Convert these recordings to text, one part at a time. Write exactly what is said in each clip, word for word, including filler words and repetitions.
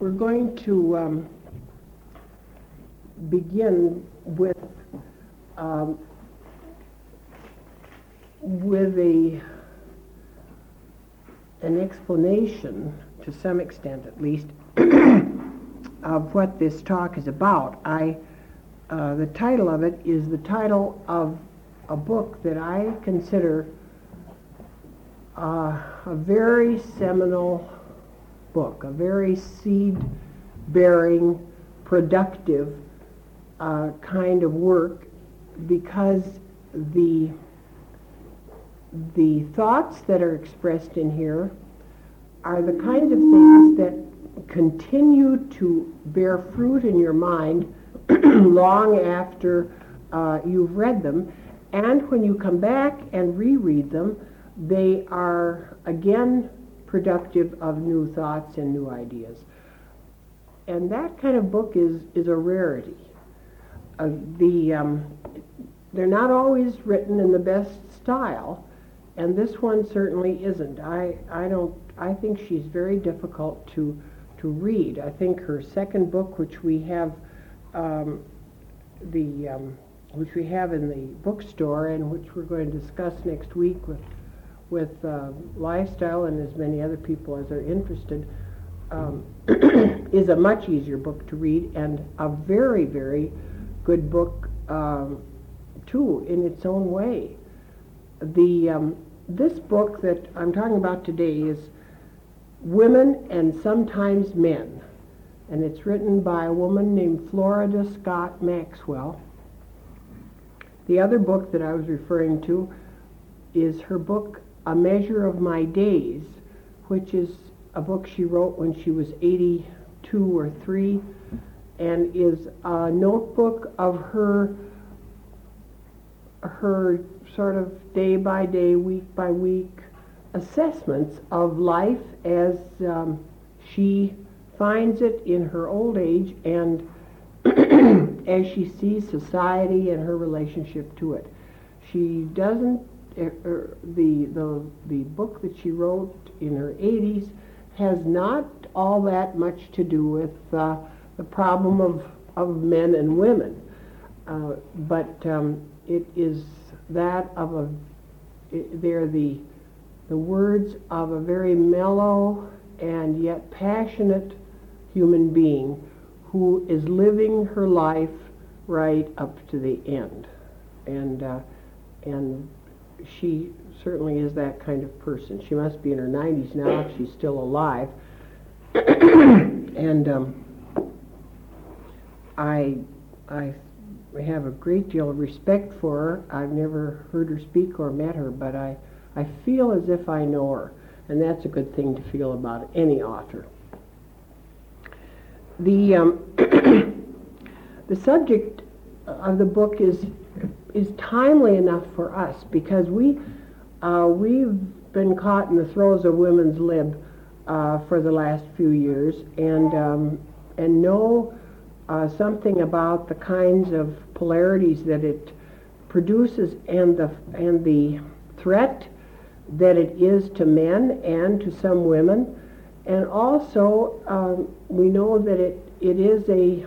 We're going to um, begin with um, with a an explanation, to some extent at least, of what this talk is about. I uh, the title of it is the title of a book that I consider uh, a very seminal book, a very seed-bearing, productive uh, kind of work, because the the thoughts that are expressed in here are the kinds of things that continue to bear fruit in your mind long after uh, you've read them, and when you come back and reread them, they are again productive of new thoughts and new ideas. And that kind of book is, is a rarity. Uh, the um, they're not always written in the best style, and this one certainly isn't. I, I don't I think she's very difficult to to read. I think her second book, which we have um, the um, which we have in the bookstore and which we're going to discuss next week with with uh, Lifestyle and as many other people as are interested, um, is a much easier book to read and a very, very good book um, too in its own way. The um, this book that I'm talking about today is Women and Sometimes Men, and it's written by a woman named Florida Scott Maxwell. The other book that I was referring to is her book A Measure of My Days, which is a book she wrote when she was eighty-two or three, and is a notebook of her her sort of day by day, week by week assessments of life as um, she finds it in her old age and as she sees society and her relationship to it. She doesn't Er, the the the book that she wrote in her eighties has not all that much to do with uh, the problem of of men and women, uh, but um, it is that of a it, they're the the words of a very mellow and yet passionate human being who is living her life right up to the end, and uh, and she certainly is that kind of person. She must be in her nineties now if she's still alive. and um, I I have a great deal of respect for her. I've never heard her speak or met her, but I, I feel as if I know her, and that's a good thing to feel about any author. The um, the subject of the book is is timely enough for us because we uh, we've been caught in the throes of women's lib uh, for the last few years, and um, and know uh, something about the kinds of polarities that it produces and the and the threat that it is to men and to some women, and also um, we know that it it is a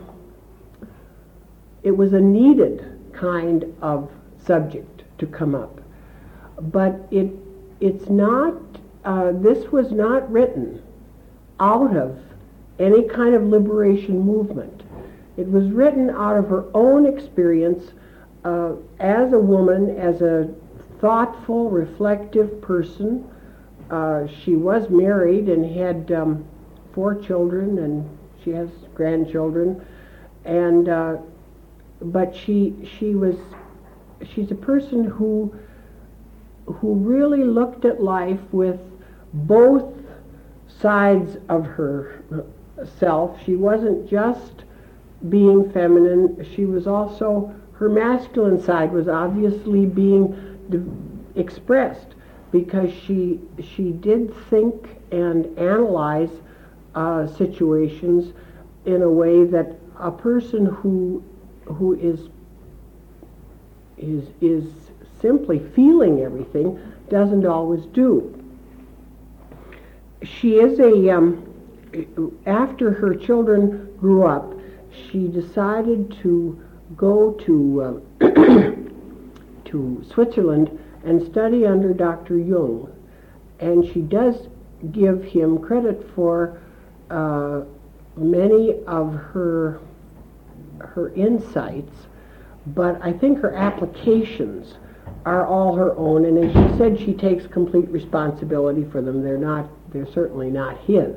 it was a needed kind of subject to come up, but it it's not uh, this was not written out of any kind of liberation movement. It was written out of her own experience uh, as a woman, as a thoughtful, reflective person. Uh, she was married and had um, four children, and she has grandchildren, and uh, but she she was she's a person who who really looked at life with both sides of herself. She wasn't just being feminine, she was also, her masculine side was obviously being de- expressed because she she did think and analyze uh, situations in a way that a person who who is is is simply feeling everything doesn't always do. She is a um, after her children grew up, she decided to go to uh, to Switzerland and study under Doctor Jung, and she does give him credit for uh, many of her her insights, but I think her applications are all her own, and as she said, she takes complete responsibility for them. They're not, they're certainly not his.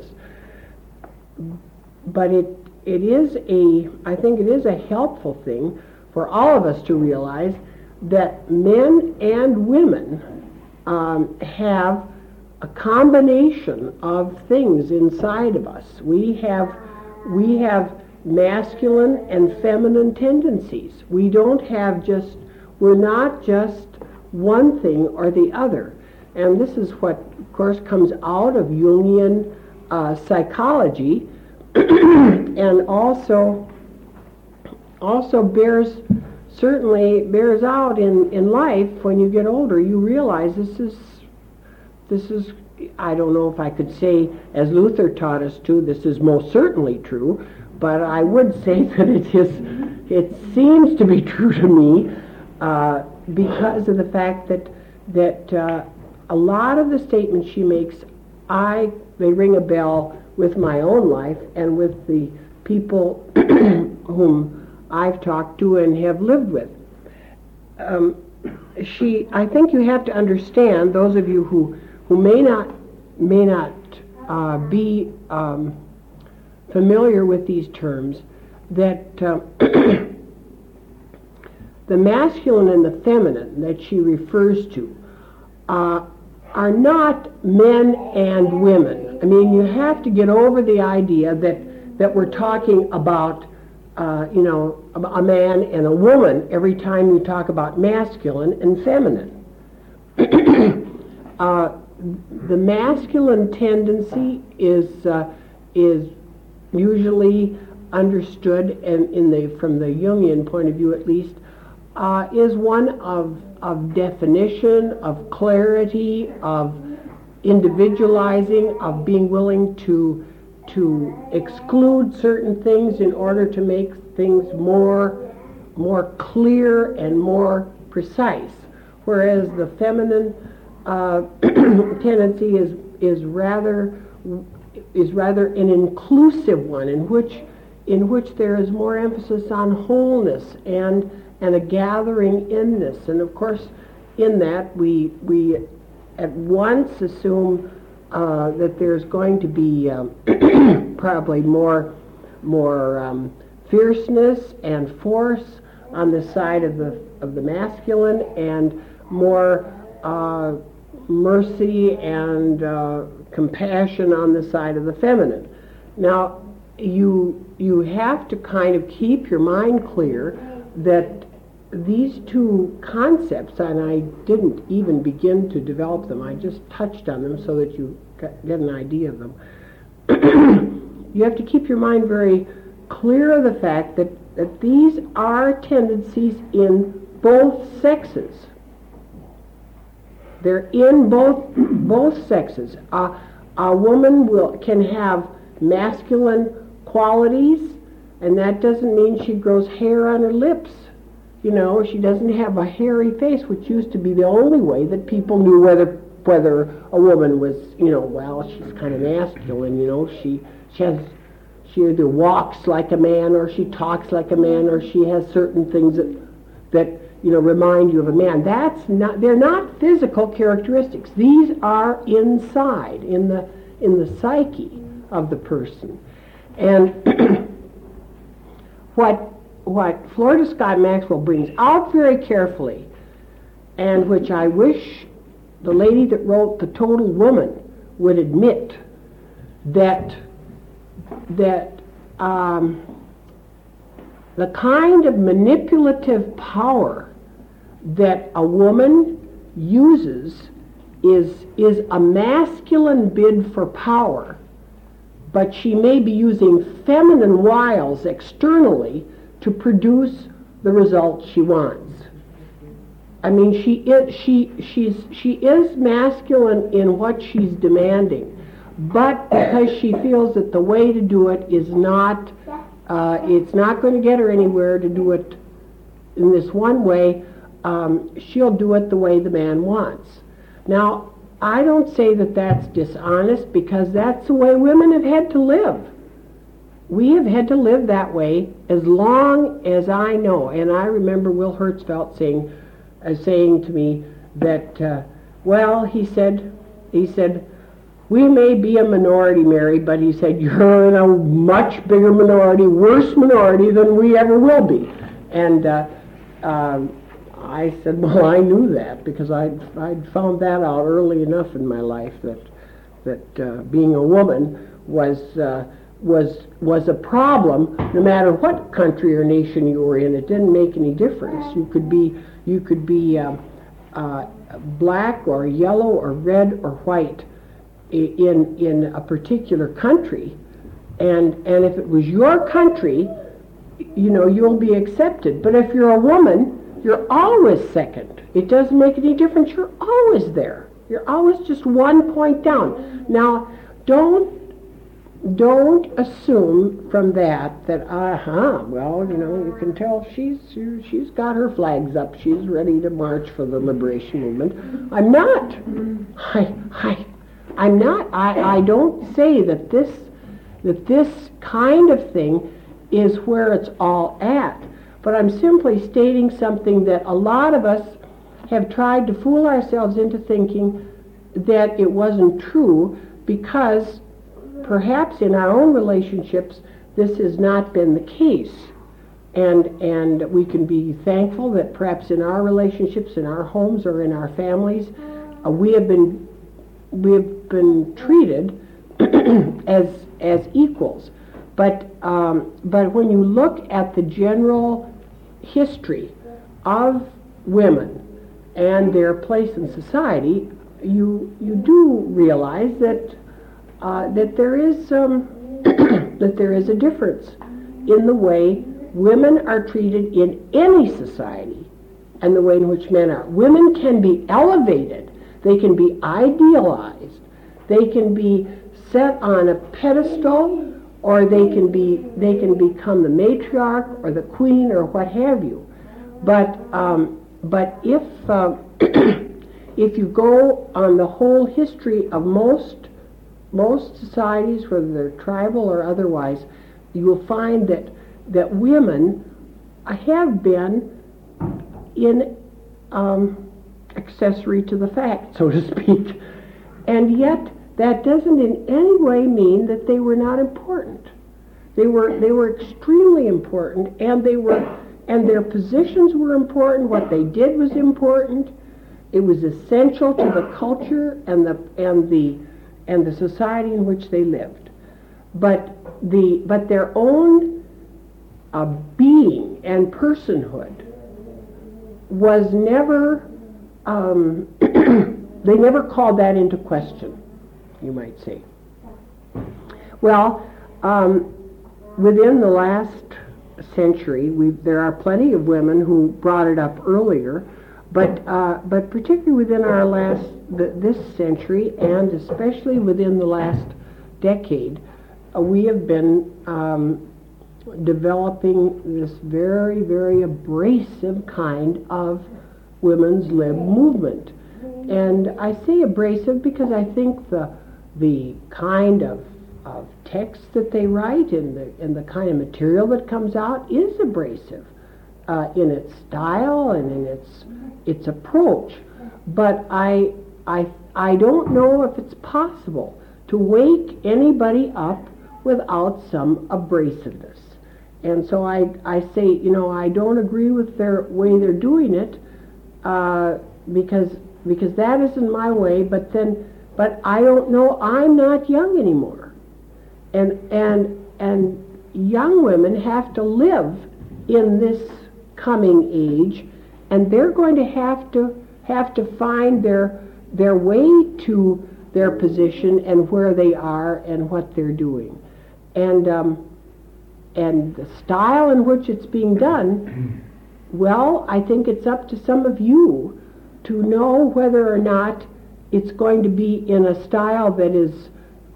But it it is a, I think it is a helpful thing for all of us to realize that men and women um, have a combination of things inside of us. We have we have masculine and feminine tendencies. We don't have just, we're not just one thing or the other. And this is what, of course, comes out of Jungian uh, psychology and also also bears, certainly bears out in, in life when you get older. You realize this is, this is, I don't know if I could say, as Luther taught us to, this is most certainly true, but I would say that it is, it seems to be true to me uh, because of the fact that that uh, a lot of the statements she makes, I they ring a bell with my own life and with the people whom I've talked to and have lived with. Um, she, I think you have to understand, those of you who who may not may not uh, be um, familiar with these terms, that uh, the masculine and the feminine that she refers to uh, are not men and women. I mean, you have to get over the idea that, that we're talking about, uh, you know, a, a man and a woman every time you talk about masculine and feminine. uh, the masculine tendency is uh, is usually understood, and in the from the Jungian point of view at least, uh, is one of of definition, of clarity, of individualizing, of being willing to to exclude certain things in order to make things more more clear and more precise. Whereas the feminine uh, tendency is is rather is rather an inclusive one, in which in which there is more emphasis on wholeness and and a gathering inness. And of course, in that we we at once assume uh, that there's going to be um, probably more more um, fierceness and force on the side of the of the masculine, and more uh, mercy and uh, compassion on the side of the feminine. Now, you you have to kind of keep your mind clear that these two concepts, and I didn't even begin to develop them, I just touched on them so that you get an idea of them. You have to keep your mind very clear of the fact that, that these are tendencies in both sexes. They're in both both sexes. Uh, a woman will can have masculine qualities, and that doesn't mean she grows hair on her lips. You know, she doesn't have a hairy face, which used to be the only way that people knew whether whether a woman was, you know, well, she's kind of masculine. You know, she she has she either walks like a man, or she talks like a man, or she has certain things that that you know remind you of a man. That's not, they're not physical characteristics. These are inside, in the in the psyche of the person. And what what Florida Scott Maxwell brings out very carefully, and which I wish the lady that wrote The Total Woman would admit, that that um, the kind of manipulative power that a woman uses is is a masculine bid for power, but she may be using feminine wiles externally to produce the results she wants. I mean, she is she she's she is masculine in what she's demanding, but because she feels that the way to do it is not, uh, it's not going to get her anywhere to do it in this one way, um, she'll do it the way the man wants. Now, I don't say that that's dishonest, because that's the way women have had to live. We have had to live that way as long as I know. And I remember Will Hertzfeldt saying, uh, saying to me that, uh, well, he said, he said, we may be a minority, Mary, but he said, you're in a much bigger minority, worse minority than we ever will be. And uh, um, I said, well, I knew that, because I'd, I'd found that out early enough in my life, that that uh, being a woman was uh, was was a problem, no matter what country or nation you were in. It didn't make any difference. You could be you could be uh, uh, black or yellow or red or white in in a particular country, and and if it was your country, you know, you'll be accepted. But if you're a woman, you're always second. It doesn't make any difference. You're always there. You're always just one point down. Now, don't don't assume from that that uh-huh, well, you know, you can tell she's she's got her flags up. She's ready to march for the liberation movement. I'm not. I I I'm not. I, I don't say that this that this kind of thing is where it's all at. But I'm simply stating something that a lot of us have tried to fool ourselves into thinking that it wasn't true, because perhaps in our own relationships this has not been the case. And and we can be thankful that perhaps in our relationships, in our homes or in our families, uh, we have been we have been treated as as equals. But um, but when you look at the general history of women and their place in society, you you do realize that uh, that there is um, that there is a difference in the way women are treated in any society and the way in which men are. Women can be elevated, they can be idealized, they can be set on a pedestal, or they can be they can become the matriarch or the queen or what have you. But um, but if uh, if you go on the whole history of most most societies, whether they're tribal or otherwise, you will find that that women have been in um, accessory to the fact, so to speak, and yet that doesn't in any way mean that they were not important. They were they were extremely important, and they were and their positions were important. What they did was important. It was essential to the culture and the and the and the society in which they lived. But the but their own uh, being and personhood was never um, they never called that into question, you might say. Well, um, within the last century, we there are plenty of women who brought it up earlier, but uh, but particularly within our last the, this century, and especially within the last decade, uh, we have been um, developing this very, very abrasive kind of women's lib movement. And I say abrasive because I think the the kind of, of text that they write and the and the kind of material that comes out is abrasive uh, in its style and in its its approach. But I I I don't know if it's possible to wake anybody up without some abrasiveness. And so I I say, you know, I don't agree with their way they're doing it uh, because. because that isn't my way, but then, but I don't know, I'm not young anymore. And, and, and young women have to live in this coming age, and they're going to have to, have to find their, their way to their position and where they are and what they're doing. And, um, and the style in which it's being done, well, I think it's up to some of you to know whether or not it's going to be in a style that is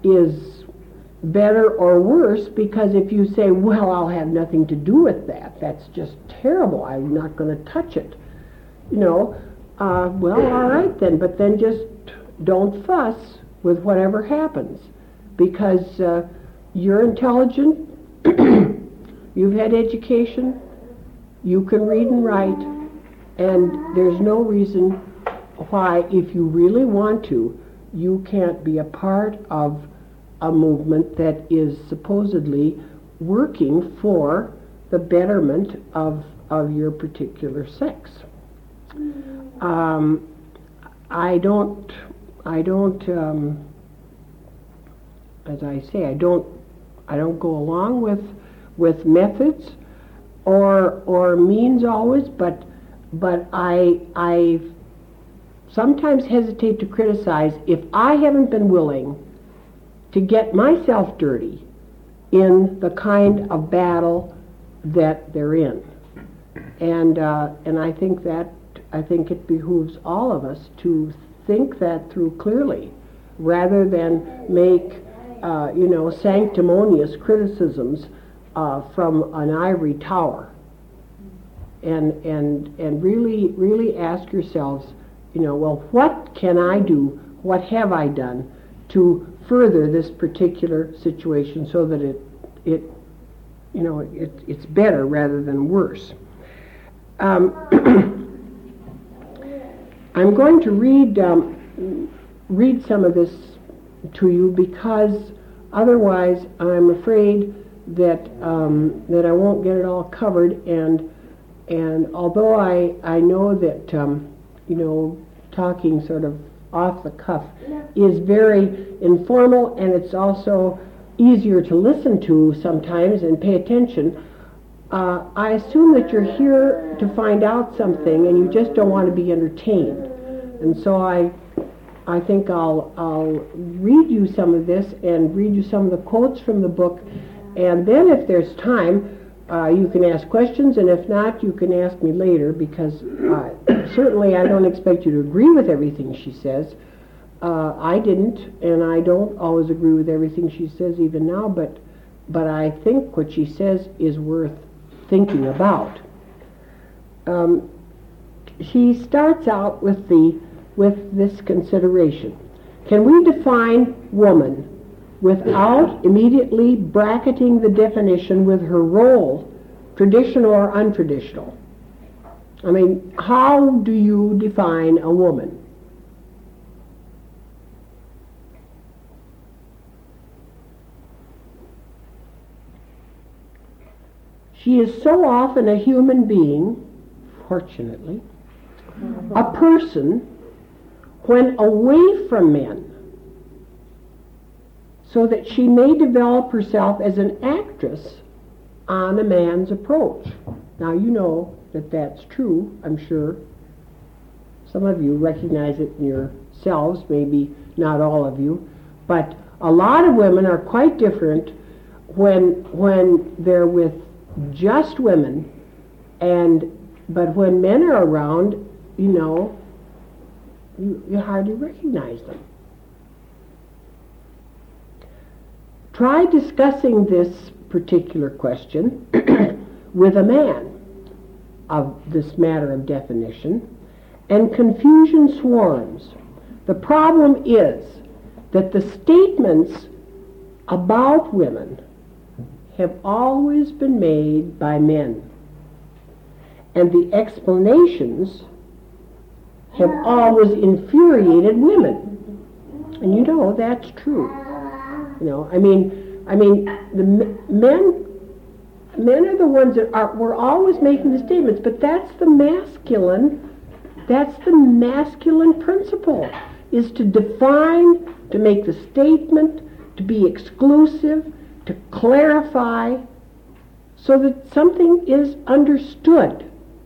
is better or worse, because if you say, well, I'll have nothing to do with that, that's just terrible, I'm not going to touch it, you know, uh, well, all right then, but then just don't fuss with whatever happens, because uh, you're intelligent, you've had education, you can read and write, and there's no reason why, if you really want to, you can't be a part of a movement that is supposedly working for the betterment of of your particular sex. Um, I don't, I don't, um, as I say, I don't, I don't go along with with methods or or means always, but but I I sometimes hesitate to criticize if I haven't been willing to get myself dirty in the kind of battle that they're in. And uh, and I think that I think it behooves all of us to think that through clearly, rather than make uh, you know sanctimonious criticisms uh, from an ivory tower. And and and really really ask yourselves, you know, well, what can I do? What have I done to further this particular situation so that it, it, you know, it, it's better rather than worse. Um, I'm going to read um, read some of this to you, because otherwise I'm afraid that um, that I won't get it all covered. And and although I I know that um, you know talking sort of off the cuff is very informal, and it's also easier to listen to sometimes and pay attention. Uh, I assume that you're here to find out something, and you just don't want to be entertained. And so I, I think I'll I'll read you some of this and read you some of the quotes from the book, and then if there's time, uh, you can ask questions, and if not, you can ask me later, because uh, certainly I don't expect you to agree with everything she says. Uh, I didn't, and I don't always agree with everything she says even now, but but I think what she says is worth thinking about. Um, she starts out with the with this consideration: can we define woman without immediately bracketing the definition with her role, traditional or untraditional? I mean, how do you define a woman? She is so often a human being, fortunately, a person when away from men, so that she may develop herself as an actress on a man's approach. Now, you know that that's true, I'm sure. Some of you recognize it in yourselves, maybe not all of you, but a lot of women are quite different when when they're with just women, and but when men are around, you know, you, you hardly recognize them. Try discussing this particular question with a man of this matter of definition, and confusion swarms. The problem is that the statements about women have always been made by men, and the explanations have always infuriated women. And you know that's true. You know, I mean, I mean, the men, men are the ones that are. We're always making the statements, but that's the masculine. That's the masculine principle: is to define, to make the statement, to be exclusive, to clarify, so that something is understood.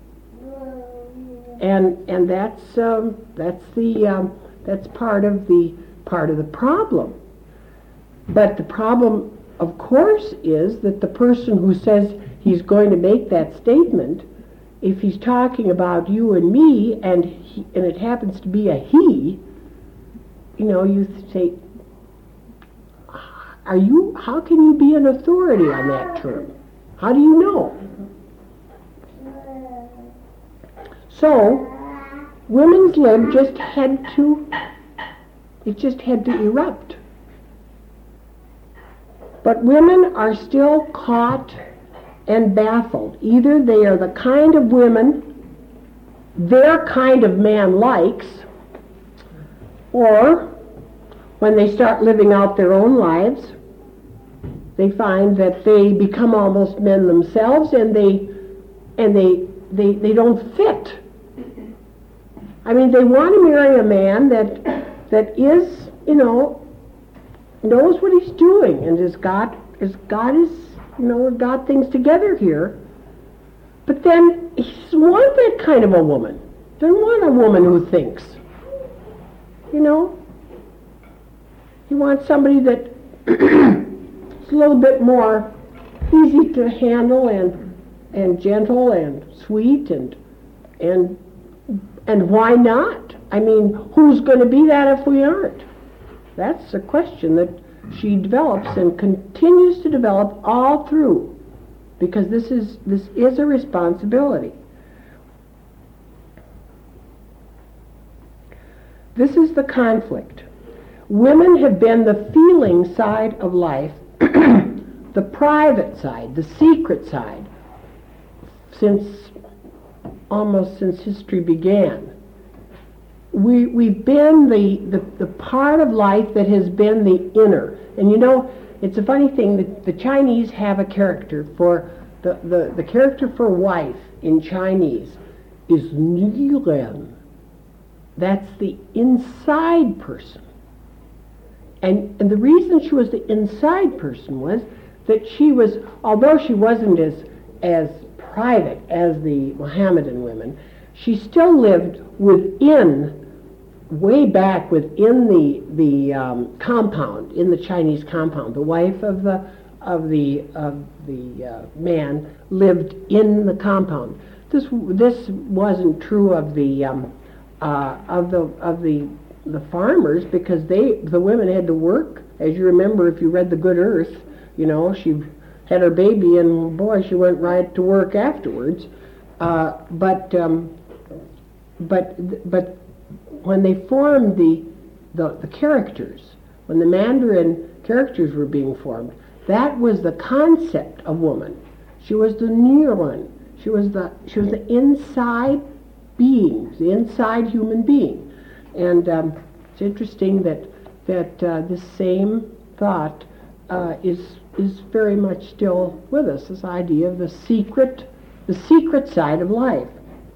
And and that's um, that's the um, that's part of the part of the problem. But the problem, of course, is that the person who says he's going to make that statement, if he's talking about you and me, and he, and it happens to be a he, you know, you say, are you, how can you be an authority on that term? How do you know? So, women's lib just had to, it just had to erupt. But women are still caught and baffled. Either they are the kind of women their kind of man likes, or when they start living out their own lives, they find that they become almost men themselves, and they and they they, they don't fit. I mean, they want to marry a man that that is, you know, knows what he's doing and has got has got his, you know, got things together here. But then he doesn't want that kind of a woman. Doesn't want a woman who thinks. You know? He wants somebody that is a little bit more easy to handle and and gentle and sweet and and and why not? I mean, who's going to be that if we aren't? That's a question that she develops and continues to develop all through. Because this is this is a responsibility. This is the conflict. Women have been the feeling side of life, the private side, the secret side, since almost since history began. We we've been the, the, the part of life that has been the inner. And you know, it's a funny thing that the Chinese have a character for, the, the, the character for wife in Chinese is Niren. That's the inside person. And, and the reason she was the inside person was that she was, although she wasn't as, as private as the Mohammedan women, she still lived within, way back within the the um, compound, in the Chinese compound. The wife of the of the of the uh, man lived in the compound. This this wasn't true of the um, uh, of the of the the farmers, because they the women had to work. As you remember, if you read The Good Earth, you know, she had her baby and boy, she went right to work afterwards. Uh, but um, but but. When they formed the, the the characters, when the Mandarin characters were being formed, that was the concept of woman. She was the Niren. She was the she was the inside being, the inside human being. And um, it's interesting that that uh, this same thought uh, is is very much still with us. This idea of the secret, the secret side of life.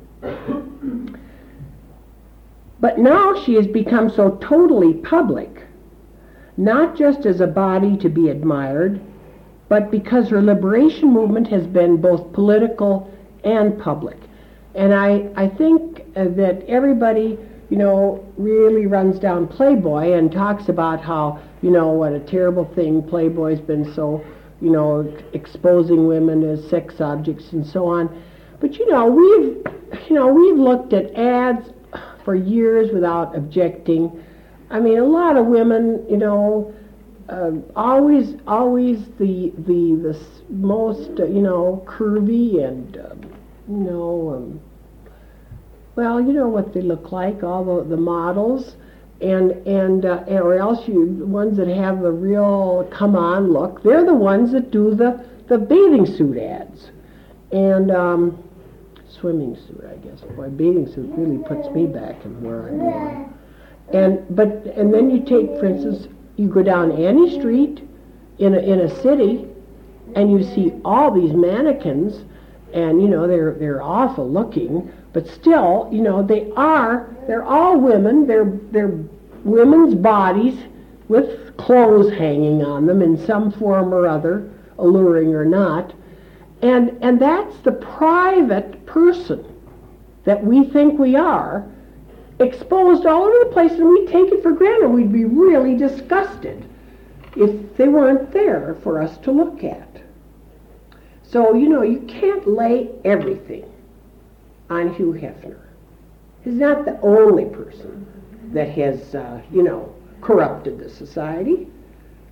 But now she has become so totally public, not just as a body to be admired, but because her liberation movement has been both political and public. And I, I think uh, that everybody, you know, really runs down Playboy and talks about how, you know, what a terrible thing Playboy's been so, you know, exposing women as sex objects and so on. But, you know, we've, you know, we've looked at ads for years without objecting. I mean, a lot of women, you know, uh, always, always the the the s- most, uh, you know, curvy and, uh, you know, um, well, you know what they look like, all the, the models, and and uh, or else you the ones that have the real come on look. They're the ones that do the the bathing suit ads, and. Um, swimming suit, I guess. Boy, bathing suit really puts me back in where I'm going. And but and then you take, for instance, you go down Annie Street in a in a city, and you see all these mannequins, and you know they're they're awful looking, but still, you know, they are they're all women. They're they're women's bodies with clothes hanging on them in some form or other, alluring or not. And and that's the private person that we think we are, exposed all over the place, and we take it for granted. We'd be really disgusted if they weren't there for us to look at. So, you know, you can't lay everything on Hugh Hefner. He's not the only person that has, uh, you know, corrupted the society.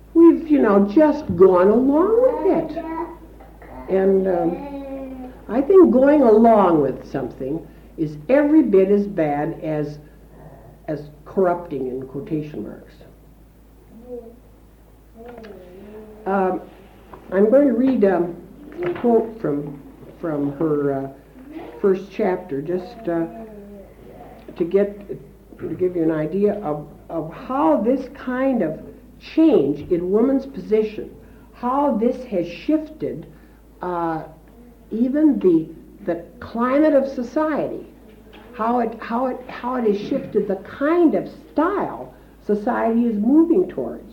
we've, you know, just gone along with it. And um, I think going along with something is every bit as bad as as corrupting, in quotation marks. Um, I'm going to read um, a quote from from her uh, first chapter, just uh, to get to give you an idea of of how this kind of change in women's position, how this has shifted uh, even the the climate of society, how it how it how it has shifted the kind of style society is moving towards.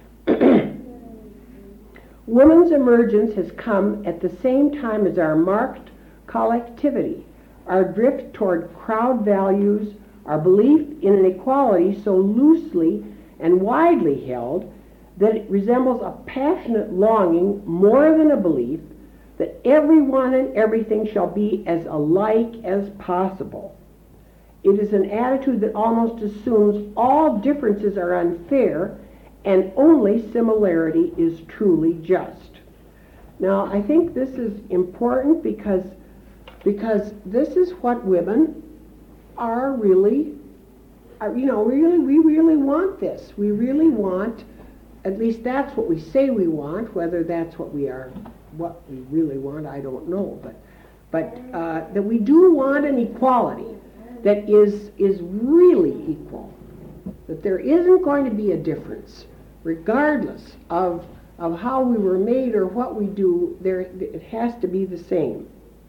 Women's emergence has come at the same time as our marked collectivity, our drift toward crowd values, our belief in an equality so loosely and widely held that it resembles a passionate longing more than a belief that everyone and everything shall be as alike as possible. It is an attitude that almost assumes all differences are unfair and only similarity is truly just. Now, I think this is important because, because this is what women are really, are, you know, really, we really want this. We really want, at least that's what we say we want, whether that's what we are, what we really want, I don't know, but, but uh, that we do want an equality that is, is really equal, that there isn't going to be a difference, regardless of, of how we were made or what we do. There, it has to be the same.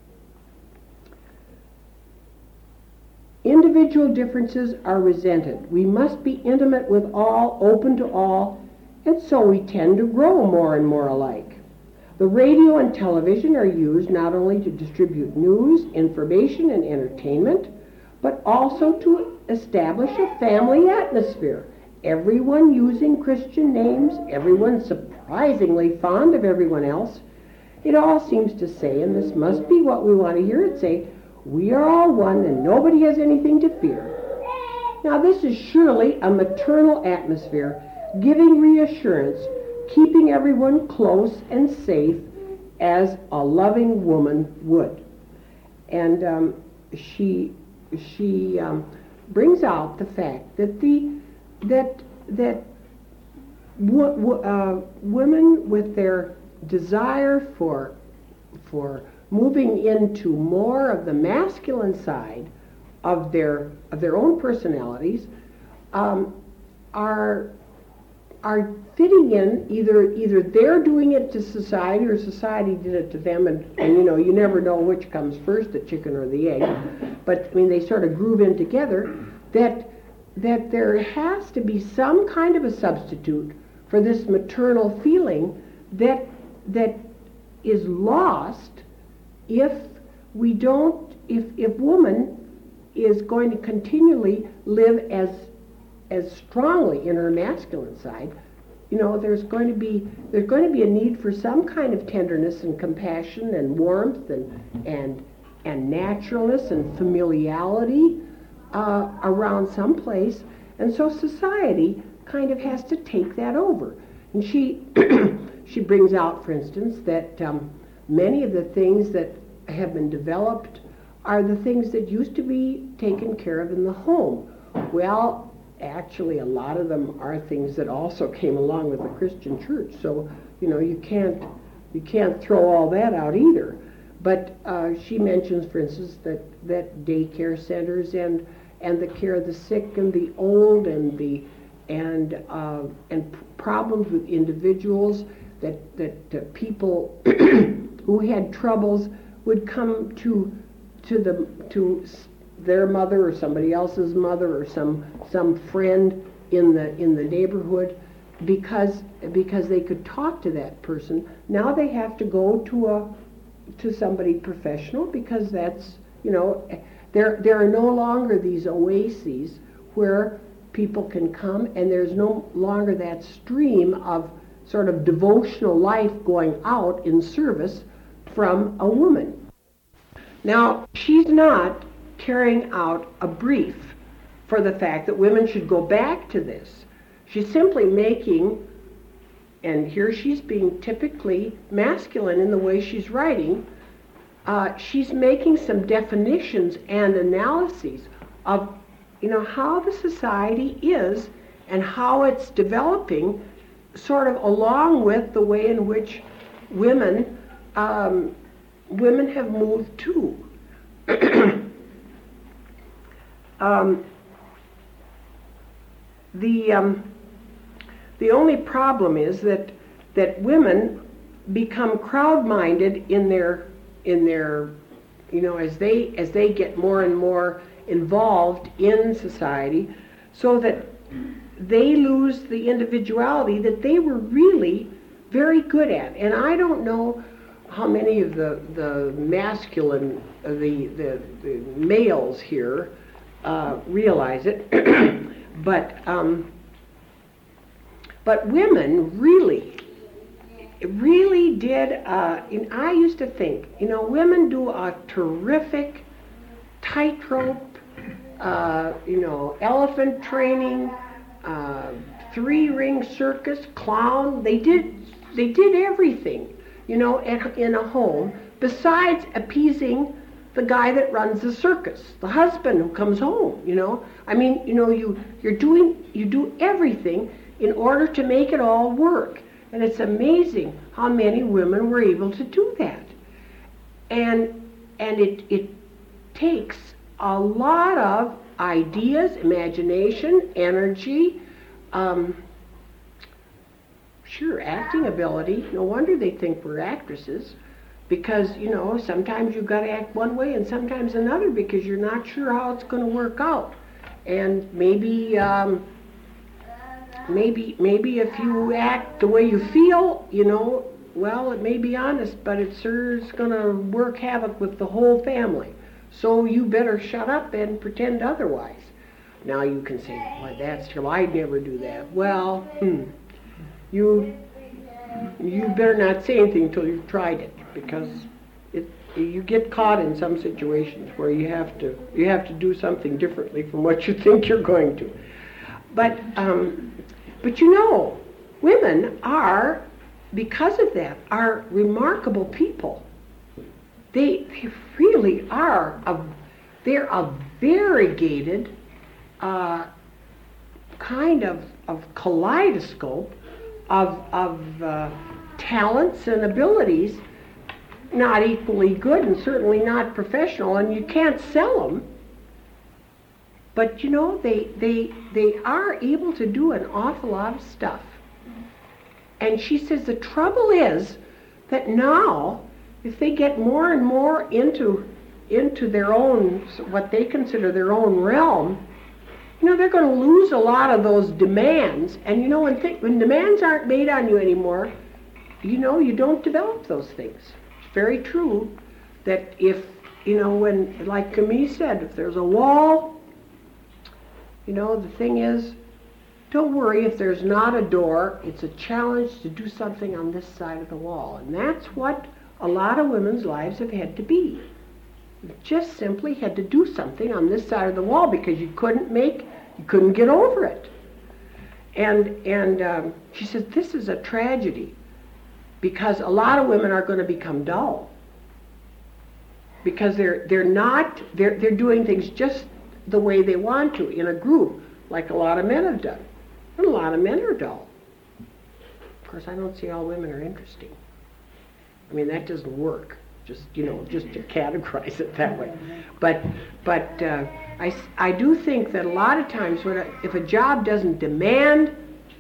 Individual differences are resented. We must be intimate with all, open to all, and so we tend to grow more and more alike. The radio and television are used not only to distribute news, information, and entertainment, but also to establish a family atmosphere. Everyone using Christian names, everyone surprisingly fond of everyone else. It all seems to say, and this must be what we want to hear it say, we are all one and nobody has anything to fear. Now this is surely a maternal atmosphere, giving reassurance, keeping everyone close and safe as a loving woman would. And um, she she um, brings out the fact that the that that w- w- uh, women with their desire for for moving into more of the masculine side of their of their own personalities um, are are fitting in. Either either they're doing it to society or society did it to them, and, and you know, you never know which comes first, the chicken or the egg. But I mean, they sort of groove in together. That that there has to be some kind of a substitute for this maternal feeling that that is lost if we don't, if if woman is going to continually live as as strongly in her masculine side. You know, there's going to be there's going to be a need for some kind of tenderness and compassion and warmth and and and naturalness and familiarity uh, around some place, and so society kind of has to take that over. And she she brings out, for instance, that um, many of the things that have been developed are the things that used to be taken care of in the home. Well, actually, a lot of them are things that also came along with the Christian church. So, you know, you can't you can't throw all that out either. But uh, she mentions, for instance, that, that daycare centers and and the care of the sick and the old and the and uh, and p- problems with individuals, that that uh, people who had troubles would come to to the to their mother or somebody else's mother or some some friend in the in the neighborhood because because they could talk to that person. Now they have to go to a to somebody professional, because that's, you know, there there are no longer these oases where people can come, and there's no longer that stream of sort of devotional life going out in service from a woman. Now, she's not carrying out a brief for the fact that women should go back to this. She's simply making and here she's being typically masculine in the way she's writing, uh, she's making some definitions and analyses of, you know, how the society is and how it's developing, sort of along with the way in which women um, women have moved too. um, the um, the only problem is that that women become crowd-minded in their in their you know as they as they get more and more involved in society, so that they lose the individuality that they were really very good at. And I don't know how many of the the masculine uh, the, the the males here uh, realize it, but um, but women really really did. Uh, and I used to think, you know, women do a terrific tightrope, uh, you know, elephant training, uh, three-ring circus, clown. They did they did everything, you know, at, in a home, besides appeasing the guy that runs the circus, the husband who comes home, you know. I mean, you know, you you're doing you do everything in order to make it all work. And it's amazing how many women were able to do that. And and it it takes a lot of ideas, imagination, energy, um, sure, acting ability. No wonder they think we're actresses, because, you know, sometimes you've got to act one way and sometimes another because you're not sure how it's going to work out. And maybe, um, maybe, maybe if you act the way you feel, you know, well, it may be honest, but it sure is going to work havoc with the whole family. So you better shut up and pretend otherwise. Now you can say, well, that's true, I'd never do that. Well, hmm, you you better not say anything until you've tried it, because it, you get caught in some situations where you have to you have to do something differently from what you think you're going to. But um, but you know, women are, because of that, are remarkable people. They, they really are, a, they're a variegated uh, kind of, of kaleidoscope of, of uh, talents and abilities, not equally good and certainly not professional, and you can't sell them. But you know, they, they, they are able to do an awful lot of stuff. And she says the trouble is that now, if they get more and more into into their own, what they consider their own realm, you know, they're going to lose a lot of those demands. And you know, when, th- when demands aren't made on you anymore, you know, you don't develop those things. It's very true that if, you know, when, like Camille said, if there's a wall, you know, the thing is, don't worry if there's not a door. It's a challenge to do something on this side of the wall. And that's what a lot of women's lives have had to be. You just simply had to do something on this side of the wall because you couldn't make, you couldn't get over it. And and um, she said, this is a tragedy, because a lot of women are going to become dull, because they're they're not they're they're doing things just the way they want to in a group, like a lot of men have done. And a lot of men are dull. Of course, I don't see all women are interesting. I mean, that doesn't work, just, you know, just to categorize it that way. But but uh, I, I do think that a lot of times when a, if a job doesn't demand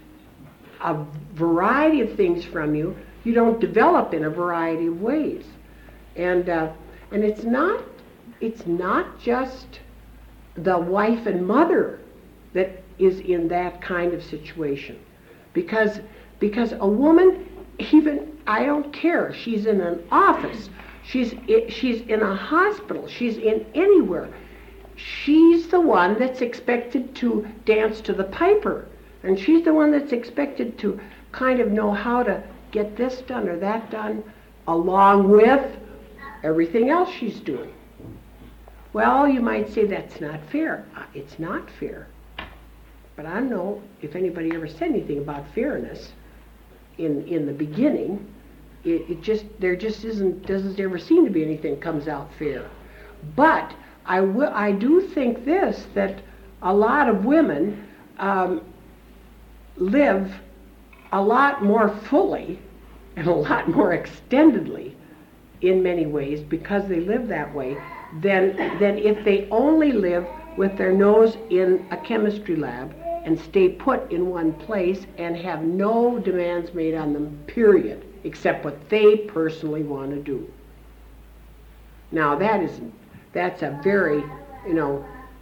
a variety of things from you, you don't develop in a variety of ways. And uh, and it's not it's not just the wife and mother that is in that kind of situation, because because a woman, even, I don't care, she's in an office, she's she's in a hospital, she's in anywhere, she's the one that's expected to dance to the piper, and she's the one that's expected to kind of know how to get this done or that done along with everything else she's doing. Well, you might say that's not fair. It's not fair. But I don't know if anybody ever said anything about fairness in in the beginning, it, it just there just isn't doesn't ever seem to be anything comes out fair. But I will I do think this, that a lot of women um, live a lot more fully and a lot more extendedly in many ways because they live that way than than if they only live with their nose in a chemistry lab and stay put in one place and have no demands made on them, period, except what they personally want to do. Now that is that's a very, you know,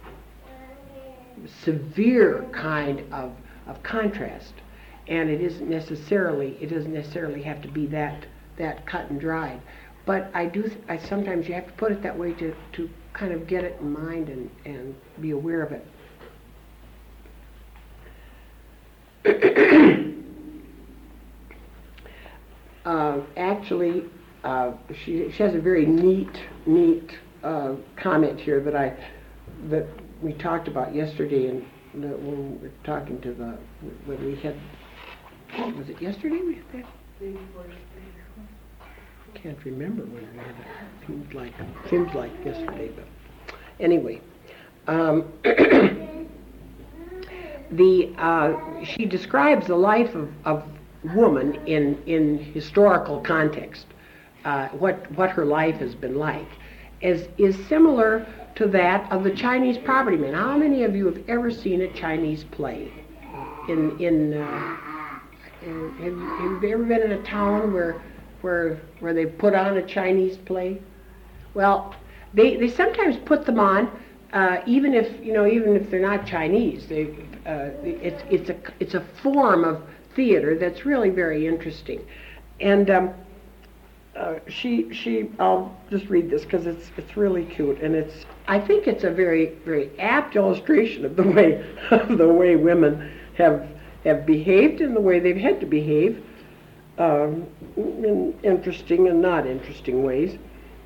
severe kind of, of contrast, and it isn't necessarily it doesn't necessarily have to be that that cut and dried. But I do I sometimes you have to put it that way to, to kind of get it in mind and, and be aware of it. uh, actually, uh, she she has a very neat neat uh, comment here that I that we talked about yesterday, and when we were talking to the when we had was it yesterday we had that? Can't remember when we had it. Seems like seems like yesterday, but anyway. Um, the uh, she describes the life of, of woman in in historical context, uh, what what her life has been like, is is similar to that of the Chinese property man. How many of you have ever seen a Chinese play? In in, uh, in have, have you ever been in a town where where where they put on a Chinese play? Well, they they sometimes put them on. Uh, even if you know, even if they're not Chinese, they, uh, it's it's a it's a form of theater that's really very interesting. And um, uh, she she I'll just read this because it's it's really cute, and it's I think it's a very very apt illustration of the way of the way women have have behaved and the way they've had to behave um, in interesting and not interesting ways.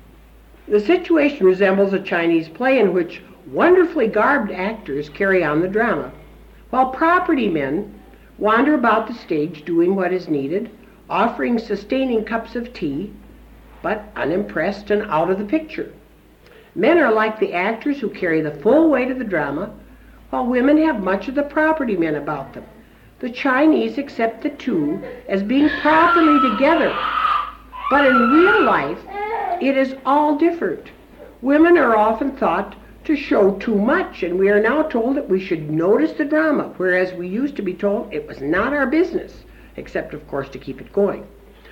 The situation resembles a Chinese play in which wonderfully garbed actors carry on the drama, while property men wander about the stage doing what is needed, offering sustaining cups of tea, but unimpressed and out of the picture. Men are like the actors who carry the full weight of the drama, while women have much of the property men about them. The Chinese accept the two as being properly together, but in real life, it is all different. Women are often thought to show too much, and we are now told that we should notice the drama, whereas we used to be told it was not our business, except of course to keep it going.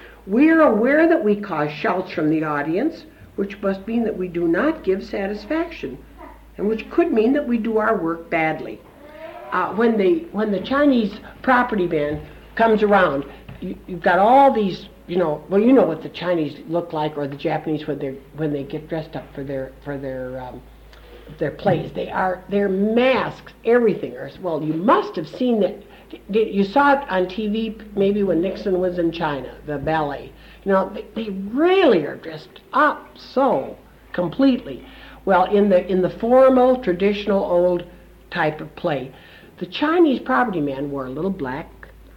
We are aware that we cause shouts from the audience, which must mean that we do not give satisfaction, and which could mean that we do our work badly. Uh, when the when the Chinese property man comes around, you, you've got all these, you know, well, you know what the Chinese look like, or the Japanese when they when they get dressed up for their for their um, their plays. They are their masks, everything. Or, well, you must have seen that. You saw it on T V maybe when Nixon was in China, the ballet. You know, they, they really are dressed up so completely. Well, in the in the formal, traditional, old type of play, the Chinese property man wore a little black,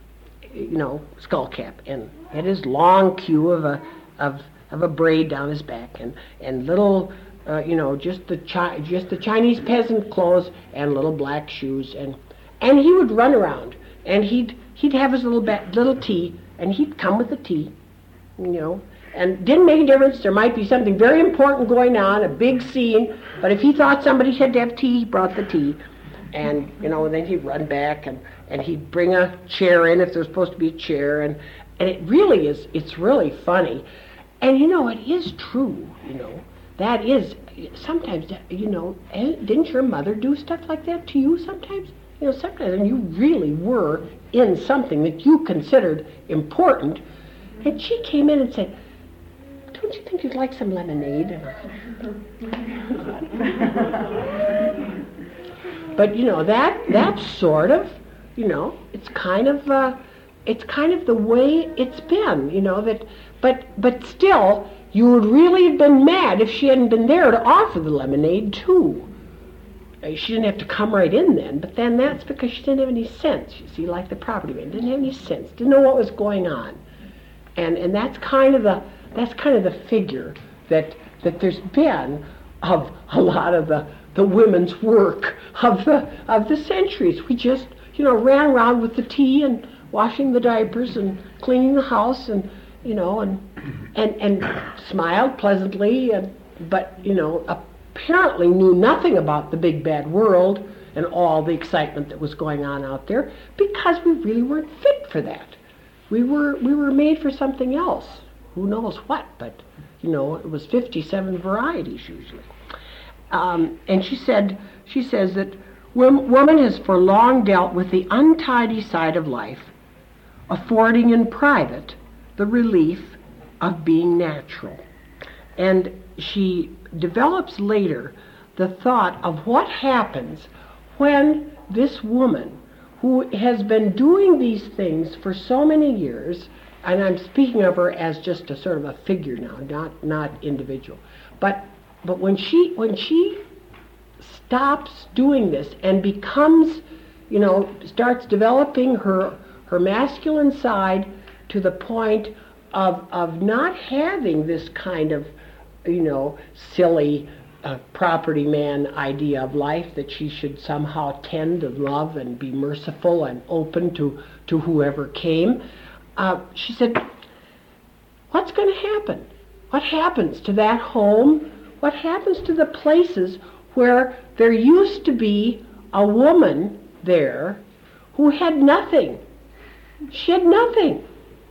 you know, skull cap, and had his long queue of a of of a braid down his back, and and little, uh, you know, just the chi- just the Chinese peasant clothes and little black shoes, and and he would run around, and he'd he'd have his little ba- little tea, and he'd come with the tea, you know, and didn't make a difference. There might be something very important going on, a big scene, but if he thought somebody had to have tea, he brought the tea, and you know, then he'd run back and. And he'd bring a chair in if there was supposed to be a chair, and, and it really is, it's really funny. And you know, it is true, you know, that is, sometimes, you know, didn't your mother do stuff like that to you sometimes? You know, sometimes, and you really were in something that you considered important, and she came in and said, don't you think you'd like some lemonade? And but you know, that, that's sort of, you know, it's kind of, uh, it's kind of the way it's been, you know, that, but, but still, you would really have been mad if she hadn't been there to offer the lemonade too. uh, she didn't have to come right in then, but then that's because she didn't have any sense, you see, like the property man, didn't have any sense, didn't know what was going on. And and that's kind of the that's kind of the figure that that there's been of a lot of the, the women's work of the of the centuries. We just, you know, ran around with the tea and washing the diapers and cleaning the house and, you know, and and and smiled pleasantly, and, but, you know, apparently knew nothing about the big bad world and all the excitement that was going on out there, because we really weren't fit for that. We were we were made for something else. Who knows what, but, you know, it was fifty-seven varieties usually. Um, and she said, she says that woman has for long dealt with the untidy side of life, affording in private the relief of being natural. And she develops later the thought of what happens when this woman, who has been doing these things for so many years, and I'm speaking of her as just a sort of a figure now, not not individual, but but when she when she stops doing this and becomes, you know, starts developing her her masculine side to the point of of not having this kind of, you know, silly uh, property man idea of life, that she should somehow tend and love and be merciful and open to to whoever came. Uh, she said, what's going to happen? What happens to that home? What happens to the places where there used to be a woman there who had nothing? She had nothing.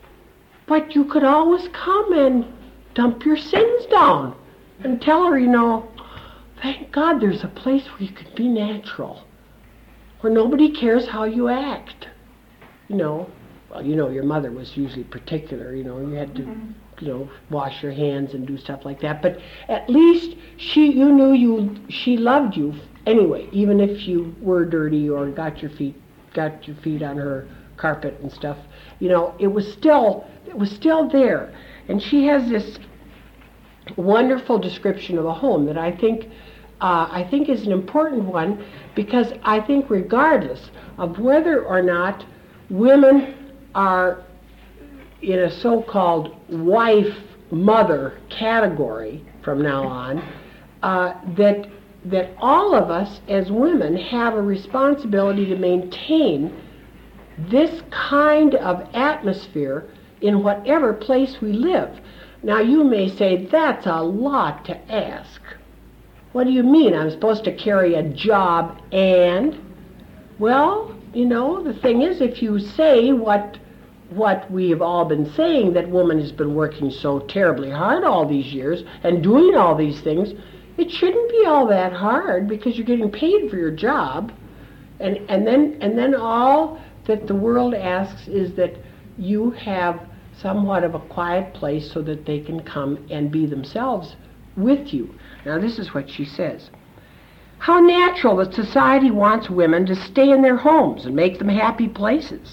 But you could always come and dump your sins down and tell her, you know, thank God there's a place where you can be natural, where nobody cares how you act. You know, well, you know, your mother was usually particular, you know, you had to, mm-hmm. you know, wash your hands and do stuff like that. But at least she, you knew you, she loved you anyway, even if you were dirty or got your feet, got your feet on her carpet and stuff. You know, it was still, it was still there. And she has this wonderful description of a home that I think, uh, I think is an important one, because I think regardless of whether or not women are in a so-called wife mother category from now on, uh, that that all of us as women have a responsibility to maintain this kind of atmosphere in whatever place we live. Now you may say, that's a lot to ask. What do you mean? I'm supposed to carry a job and? Well, you know, the thing is, if you say what what we have all been saying, that woman has been working so terribly hard all these years and doing all these things, it shouldn't be all that hard, because you're getting paid for your job. And, and then and then all that the world asks is that you have somewhat of a quiet place so that they can come and be themselves with you. Now this is what she says. How natural that society wants women to stay in their homes and make them happy places.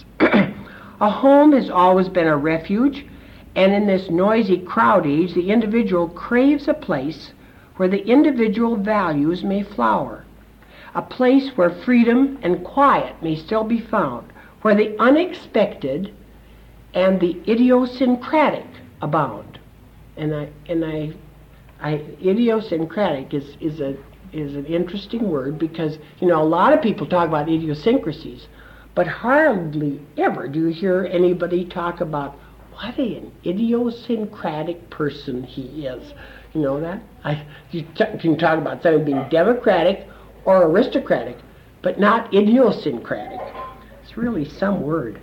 A home has always been a refuge, and in this noisy crowd age, the individual craves a place where the individual values may flower, a place where freedom and quiet may still be found, where the unexpected and the idiosyncratic abound. And I and I, I idiosyncratic is is a is an interesting word, because, you know, a lot of people talk about idiosyncrasies, but hardly ever do you hear anybody talk about what an idiosyncratic person he is. You know that? I, you t- can talk about something being democratic or aristocratic, but not idiosyncratic. It's really some word.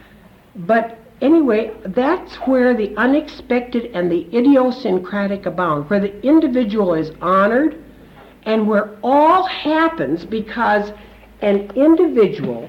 But anyway, that's where the unexpected and the idiosyncratic abound, where the individual is honored, and where all happens because an individual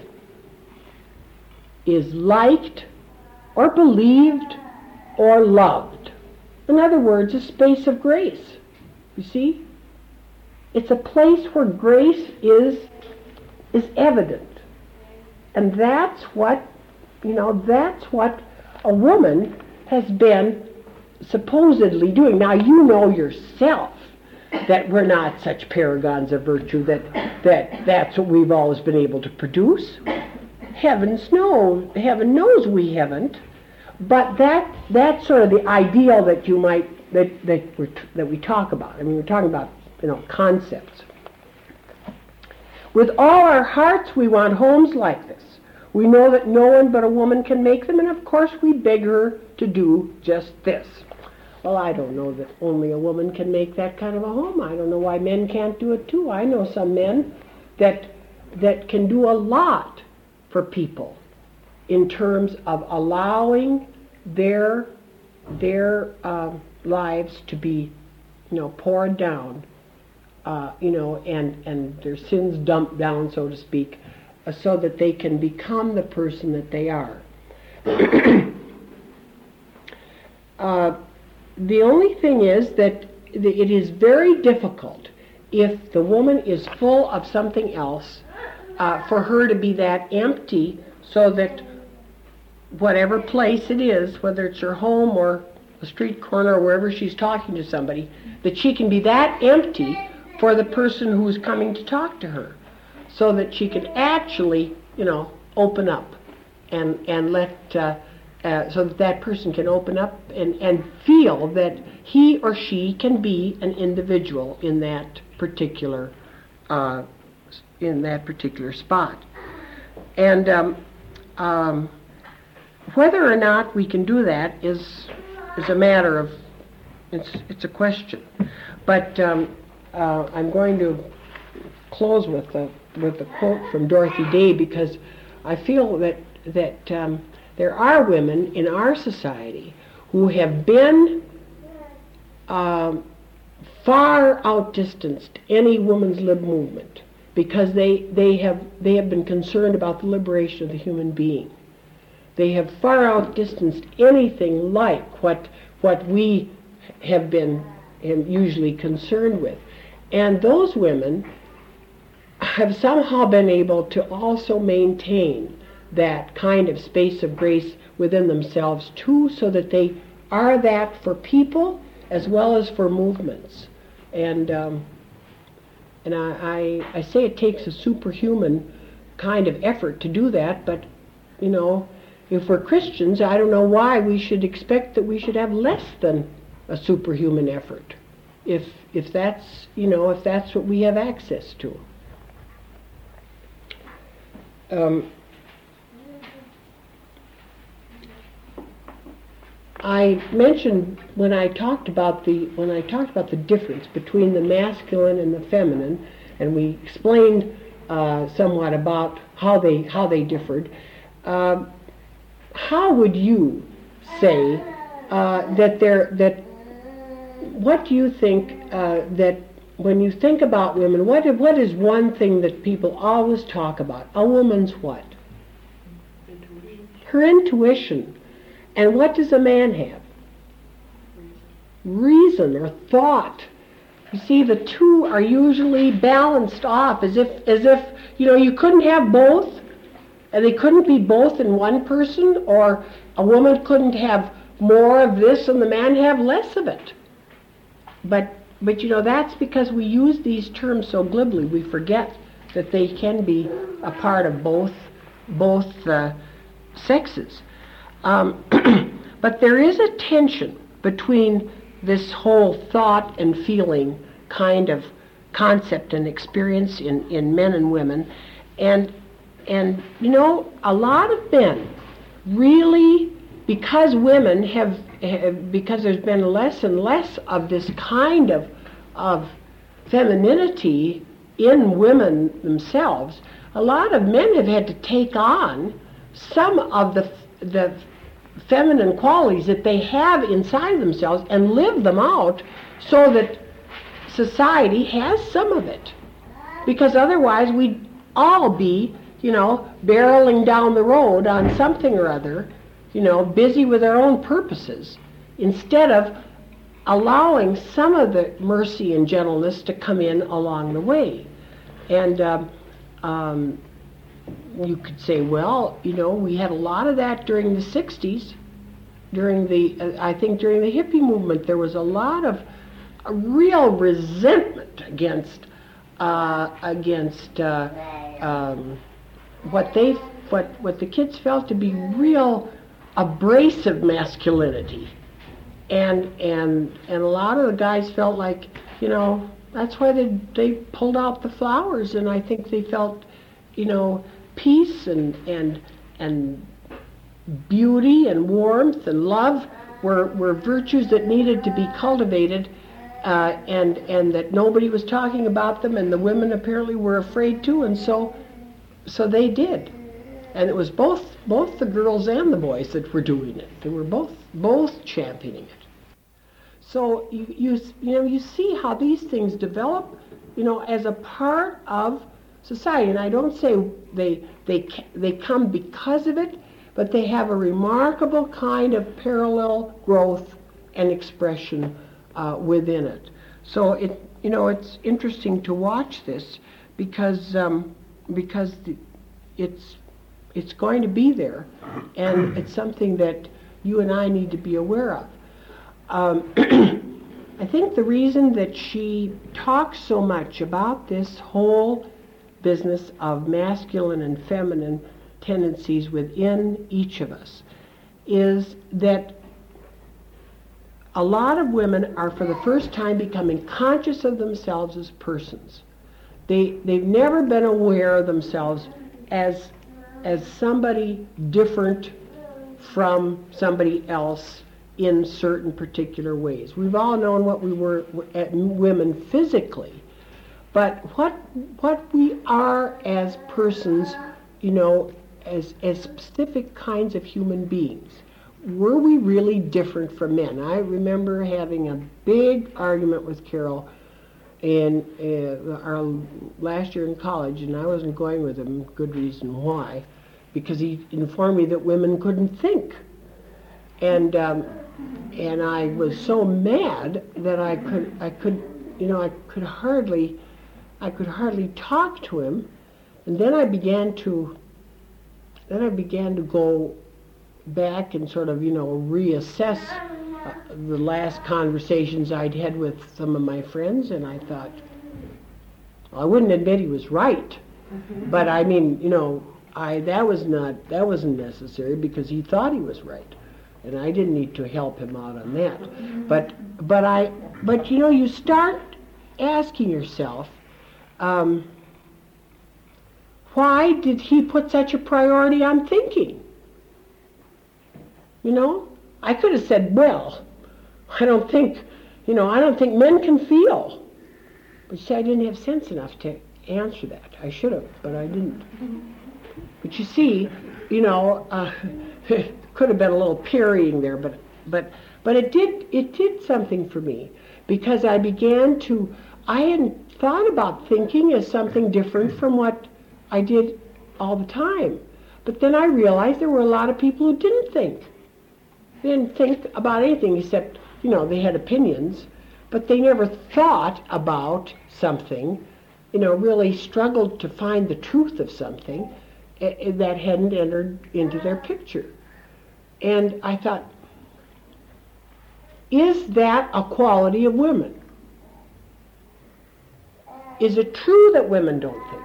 is liked or believed or loved. In other words, a space of grace. You see? It's a place where grace is is evident. And that's what, you know, that's what a woman has been supposedly doing. Now, you know yourself that we're not such paragons of virtue, that, that that's what we've always been able to produce. Heavens knows, heaven knows we haven't. But that that's sort of the ideal that you might that that we that we talk about. I mean, we're talking about, you know, concepts. With all our hearts, we want homes like this. We know that no one but a woman can make them, and of course we beg her to do just this. Well, I don't know that only a woman can make that kind of a home. I don't know why men can't do it too. I know some men that that can do a lot for people in terms of allowing their their uh, lives to be, you know, poured down, uh, you know, and, and their sins dumped down, so to speak, uh, so that they can become the person that they are. uh, the only thing is that it is very difficult, if the woman is full of something else, uh, for her to be that empty, so that whatever place it is, whether it's her home or a street corner or wherever she's talking to somebody, that she can be that empty for the person who's coming to talk to her, so that she can actually, you know, open up and and let uh, uh, so that that person can open up and and feel that he or she can be an individual in that particular uh, in that particular spot. And um, um, whether or not we can do that is is a matter of, it's it's a question. But um, uh, I'm going to close with a with a quote from Dorothy Day, because I feel that that um, there are women in our society who have been um, far outdistanced any women's lib movement, because they they have they have been concerned about the liberation of the human being. They have far outdistanced anything like what what we have been usually concerned with. And those women have somehow been able to also maintain that kind of space of grace within themselves too, so that they are that for people as well as for movements. And um, and I, I, I say it takes a superhuman kind of effort to do that, but, you know, if we're Christians, I don't know why we should expect that we should have less than a superhuman effort, if if that's, you know, if that's what we have access to. Um, I mentioned when I talked about the when I talked about the difference between the masculine and the feminine, and we explained uh, somewhat about how they how they differed. Um, how would you say uh, that there that what do you think uh, that when you think about women, what what is one thing that people always talk about? A woman's what? Intuition. Her intuition. And what does a man have? Reason or thought. You see, the two are usually balanced off, as if, as if, you know, you couldn't have both, and they couldn't be both in one person, or a woman couldn't have more of this and the man have less of it. But, but you know, that's because we use these terms so glibly. We forget that they can be a part of both, both uh, sexes. Um, but there is a tension between this whole thought and feeling kind of concept and experience in, in men and women. And, and, you know, a lot of men really, because women have, have, because there's been less and less of this kind of, of femininity in women themselves, a lot of men have had to take on some of the, the feminine qualities that they have inside themselves and live them out, so that society has some of it. Because otherwise we'd all be, you know, barreling down the road on something or other, you know, busy with our own purposes, instead of allowing some of the mercy and gentleness to come in along the way. And um, um, you could say, well, you know, we had a lot of that during the sixties. During the, uh, I think during the hippie movement, there was a lot of a real resentment against uh, against uh, um, what they what what the kids felt to be real abrasive masculinity, and and and a lot of the guys felt like, you know, that's why they they pulled out the flowers, and I think they felt, you know, peace and and and beauty and warmth and love were were virtues that needed to be cultivated, uh, and and that nobody was talking about them, and the women apparently were afraid to, and so so they did. And it was both both the girls and the boys that were doing it. They were both both championing it. So you you you know you see how these things develop, you know, as a part of society. And I don't say they they they come because of it, but they have a remarkable kind of parallel growth and expression uh, within it. So it you know it's interesting to watch this because um, because the, it's it's going to be there, and it's something that you and I need to be aware of. Um, I think the reason that she talks so much about this whole business of masculine and feminine tendencies within each of us is that a lot of women are for the first time becoming conscious of themselves as persons. They, they've never been aware of themselves as as somebody different from somebody else in certain particular ways. We've all known what we were at women physically, but what what we are as persons, you know, as as specific kinds of human beings. Were we really different from men? I remember having a big argument with Carol in uh, our last year in college, and I wasn't going with him. Good reason why, because he informed me that women couldn't think, and um, and I was so mad that I could I could you know I could hardly I could hardly talk to him, and then I began to then I began to go back and sort of you know reassess Uh, the last conversations I'd had with some of my friends, and I thought, well, I wouldn't admit he was right, mm-hmm. but I mean, you know, I that was not that wasn't necessary because he thought he was right, and I didn't need to help him out on that. Mm-hmm. But but I but you know, you start asking yourself, um, why did he put such a priority on thinking? You know. I could have said, well, I don't think, you know, I don't think men can feel. But see, I didn't have sense enough to answer that. I should have, but I didn't. But you see, you know, uh, could have been a little parrying there, but but but it did it did something for me because I began to. I hadn't thought about thinking as something different from what I did all the time. But then I realized there were a lot of people who didn't think. They didn't think about anything except, you know, they had opinions, but they never thought about something, you know, really struggled to find the truth of something uh, that hadn't entered into their picture. And I thought, is that a quality of women? Is it true that women don't think?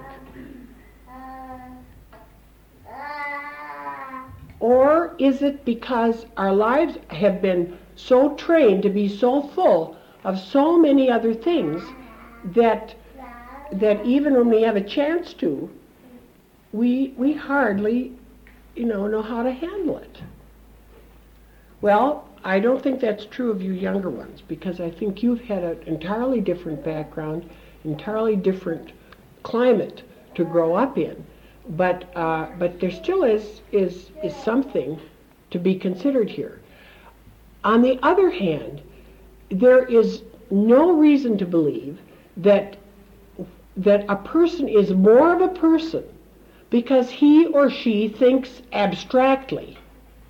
Or is it because our lives have been so trained to be so full of so many other things that that even when we have a chance to, we we hardly, you know, know how to handle it? Well, I don't think that's true of you younger ones, because I think you've had an entirely different background, entirely different climate to grow up in. But uh, but there still is is is something to be considered here. On the other hand, there is no reason to believe that that a person is more of a person because he or she thinks abstractly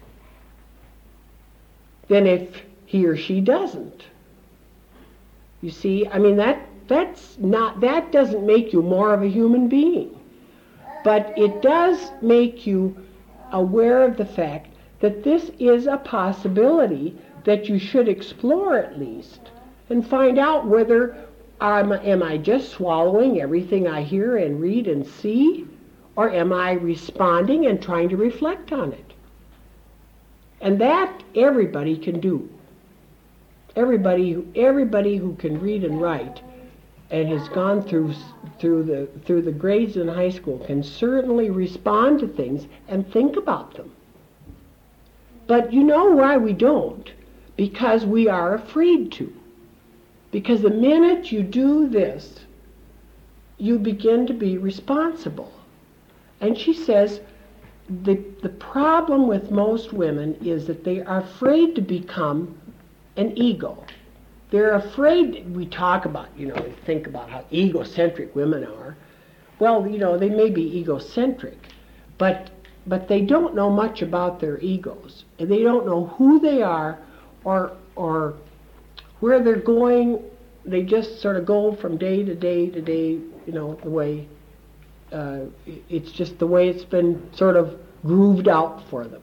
than if he or she doesn't. You see, I mean that that's not that doesn't make you more of a human being. But it does make you aware of the fact that this is a possibility that you should explore at least, and find out whether um, am I just swallowing everything I hear and read and see, or am I responding and trying to reflect on it? And that everybody can do. Everybody, everybody who can read and write and has gone through through the through the grades in high school can certainly respond to things and think about them. But you know why we don't? Because we are afraid to. Because the minute you do this, you begin to be responsible. And she says the the problem with most women is that they are afraid to become an ego. They're afraid, we talk about, you know, think about how egocentric women are. Well, you know, they may be egocentric, but but they don't know much about their egos. And they don't know who they are or or where they're going. They just sort of go from day to day to day, you know, the way, uh, it's just the way it's been sort of grooved out for them.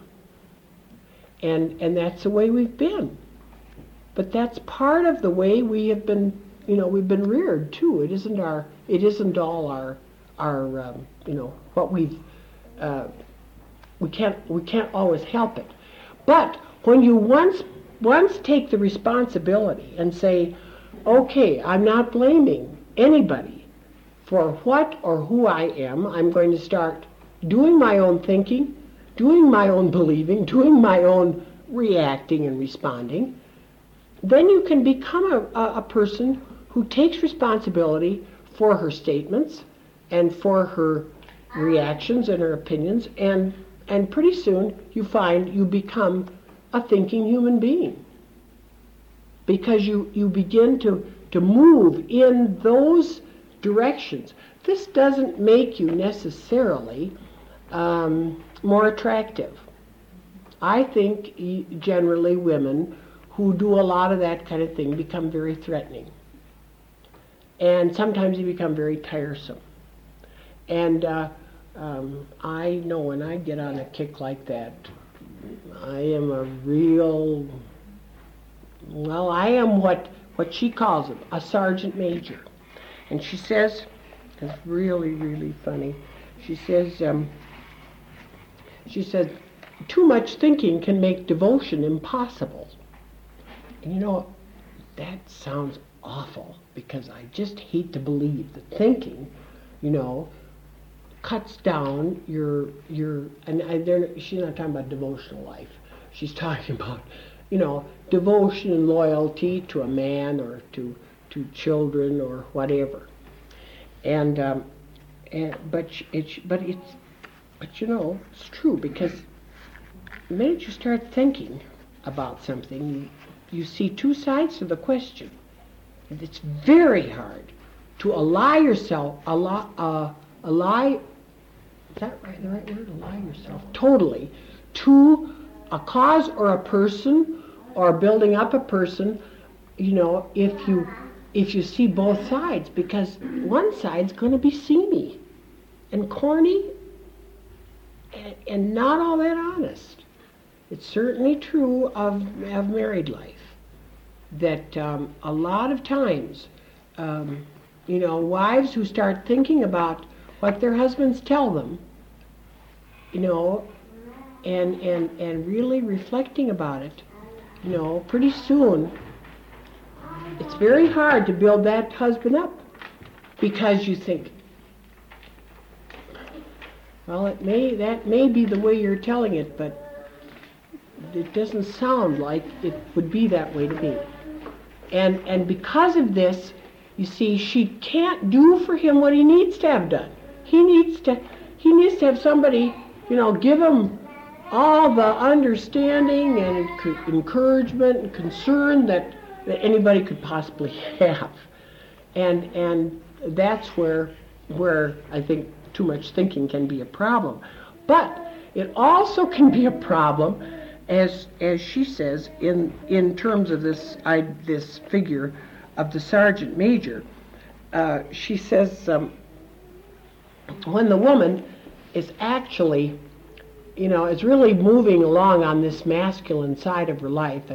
And and that's the way we've been. But that's part of the way we have been, you know, we've been reared too. It isn't our, it isn't all our, our, um, you know, what we've, uh, we can't, we can't always help it. But when you once, once take the responsibility and say, okay, I'm not blaming anybody for what or who I am. I'm going to start doing my own thinking, doing my own believing, doing my own reacting and responding. Then you can become a, a, a person who takes responsibility for her statements and for her reactions and her opinions, and and pretty soon you find you become a thinking human being. Because you, you begin to, to move in those directions. This doesn't make you necessarily um, more attractive. I think generally women who do a lot of that kind of thing become very threatening. And sometimes they become very tiresome. And uh, um, I know when I get on a kick like that, I am a real, well, I am what, what she calls it, a sergeant major. And she says, it's really, really funny, she says, um, she says, too much thinking can make devotion impossible. And you know, that sounds awful, because I just hate to believe that thinking, you know, cuts down your, your and I, she's not talking about devotional life. She's talking about, you know, devotion and loyalty to a man or to, to children or whatever. And, um, and but it's, but it's, but you know, it's true, because the minute you start thinking about something, you, you see two sides to the question. And it's very hard to ally yourself, ally, uh, ally, is that right, the right word? Ally yourself totally to a cause or a person, or building up a person, you know, if you if you see both sides, because one side's going to be seamy and corny and, and not all that honest. It's certainly true of, of married life, that um, a lot of times, um, you know, wives who start thinking about what their husbands tell them, you know, and, and, and really reflecting about it, you know, pretty soon it's very hard to build that husband up, because you think, well, it may, that may be the way you're telling it, but it doesn't sound like it would be that way to me. And and because of this, you see, she can't do for him what he needs to have done. He needs to he needs to have somebody, you know, give him all the understanding and encouragement and concern that, that anybody could possibly have. And and that's where where I think too much thinking can be a problem. But it also can be a problem, as as she says, in in terms of this I, this figure of the sergeant major. Uh, she says um, when the woman is actually, you know, is really moving along on this masculine side of her life, and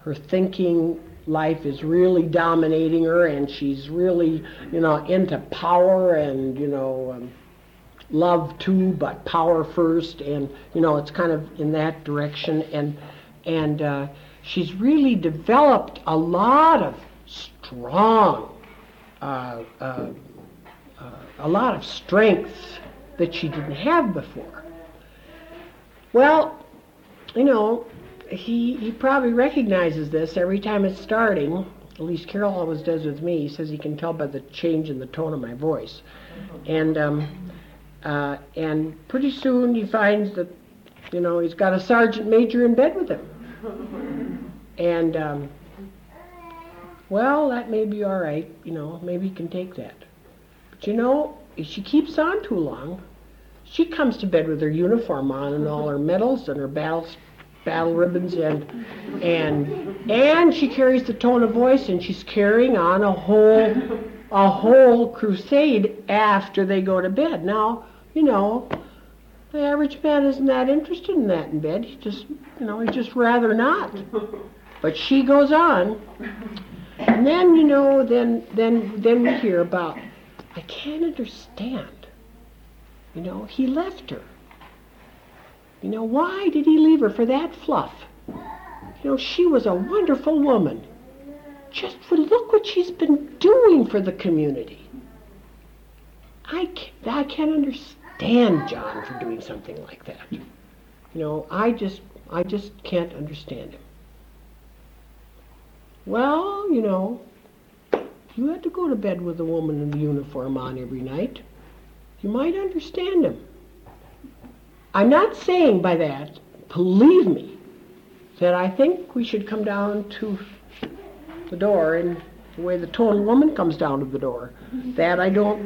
her thinking life is really dominating her, and she's really, you know, into power and, you know, um, love too, but power first, and, you know, it's kind of in that direction. And and uh, she's really developed a lot of strong, uh, uh, uh, a lot of strengths that she didn't have before. Well, you know, he he probably recognizes this every time it's starting. At least Carol always does with me. He says he can tell by the change in the tone of my voice. And um, uh, and pretty soon he finds that, you know, he's got a sergeant major in bed with him. And, um, well, that may be all right. You know, maybe he can take that. But, you know, if she keeps on too long, she comes to bed with her uniform on and all her medals and her battle, battle ribbons, and and and she carries the tone of voice, and she's carrying on a whole a whole crusade after they go to bed. Now, you know, the average man isn't that interested in that in bed. He just, you know, he'd just rather not. But she goes on, and then, you know, then then then we hear about, I can't understand. You know, he left her. You know, why did he leave her for that fluff? You know, she was a wonderful woman. Just for, look what she's been doing for the community. I can't, I can't understand John for doing something like that. You know, I just, I just can't understand him. Well, you know, you had to go to bed with a woman in the uniform on every night. You might understand him. I'm not saying by that, believe me, that I think we should come down to the door in the way the tall woman comes down to the door. That I don't,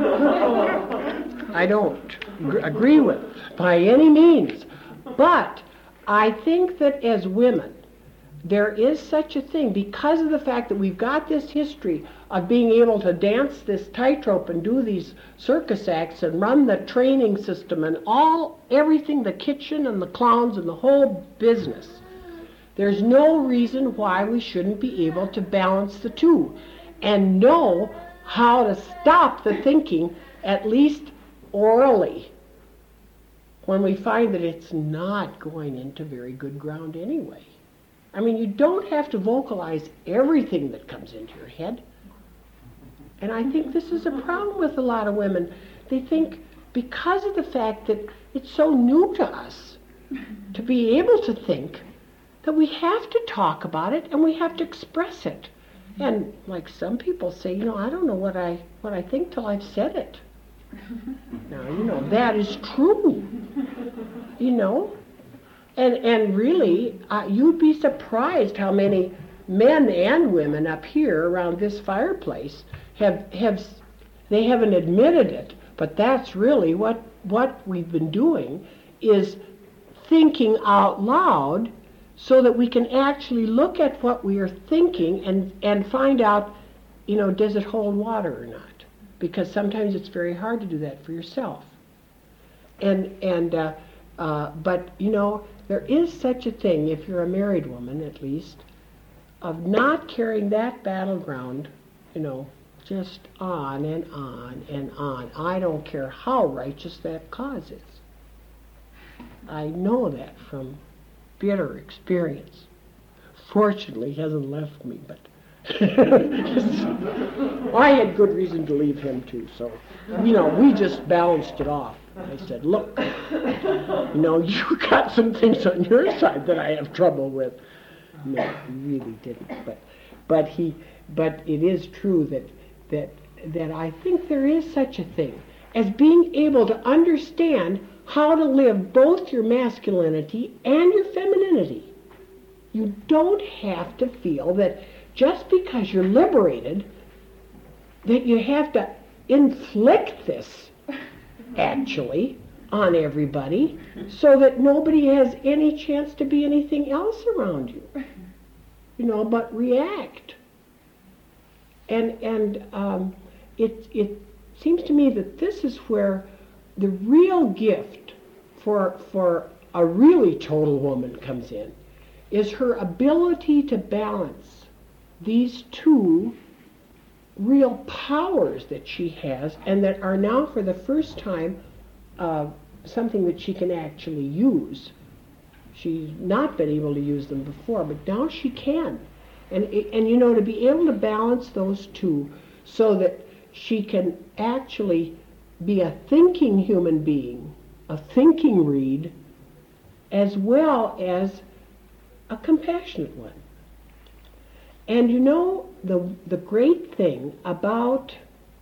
I don't agree with by any means. But I think that as women, there is such a thing, because of the fact that we've got this history of being able to dance this tightrope and do these circus acts and run the training system and all, everything, the kitchen and the clowns and the whole business. There's no reason why we shouldn't be able to balance the two and know how to stop the thinking, at least orally, when we find that it's not going into very good ground anyway. I mean, you don't have to vocalize everything that comes into your head. And I think this is a problem with a lot of women. They think, because of the fact that it's so new to us to be able to think, that we have to talk about it and we have to express it. And like some people say, you know, I don't know what I what I think till I've said it. Now, you know, that is true. You know? And and really, uh, you'd be surprised how many men and women up here around this fireplace have have they haven't admitted it, but that's really what what we've been doing, is thinking out loud, so that we can actually look at what we are thinking and and find out, you know, does it hold water or not? Because sometimes it's very hard to do that for yourself. And and uh, uh, but you know, there is such a thing, if you're a married woman at least, of not carrying that battleground, you know, just on and on and on. I don't care how righteous that cause is. I know that from bitter experience. Fortunately, he hasn't left me, but I had good reason to leave him too, so, you know, we just balanced it off. I said, look, you know, you got some things on your side that I have trouble with. No, he really didn't. But but he but it is true that that that I think there is such a thing as being able to understand how to live both your masculinity and your femininity. You don't have to feel that just because you're liberated, that you have to inflict this, actually, on everybody, so that nobody has any chance to be anything else around you, you know, but react. And and um, it it seems to me that this is where the real gift for for a really total woman comes in, is her ability to balance these two real powers that she has, and that are now for the first time uh, something that she can actually use. She's not been able to use them before, but now she can. And, and you know, to be able to balance those two so that she can actually be a thinking human being, a thinking Reed, as well as a compassionate one. And you know, the the great thing about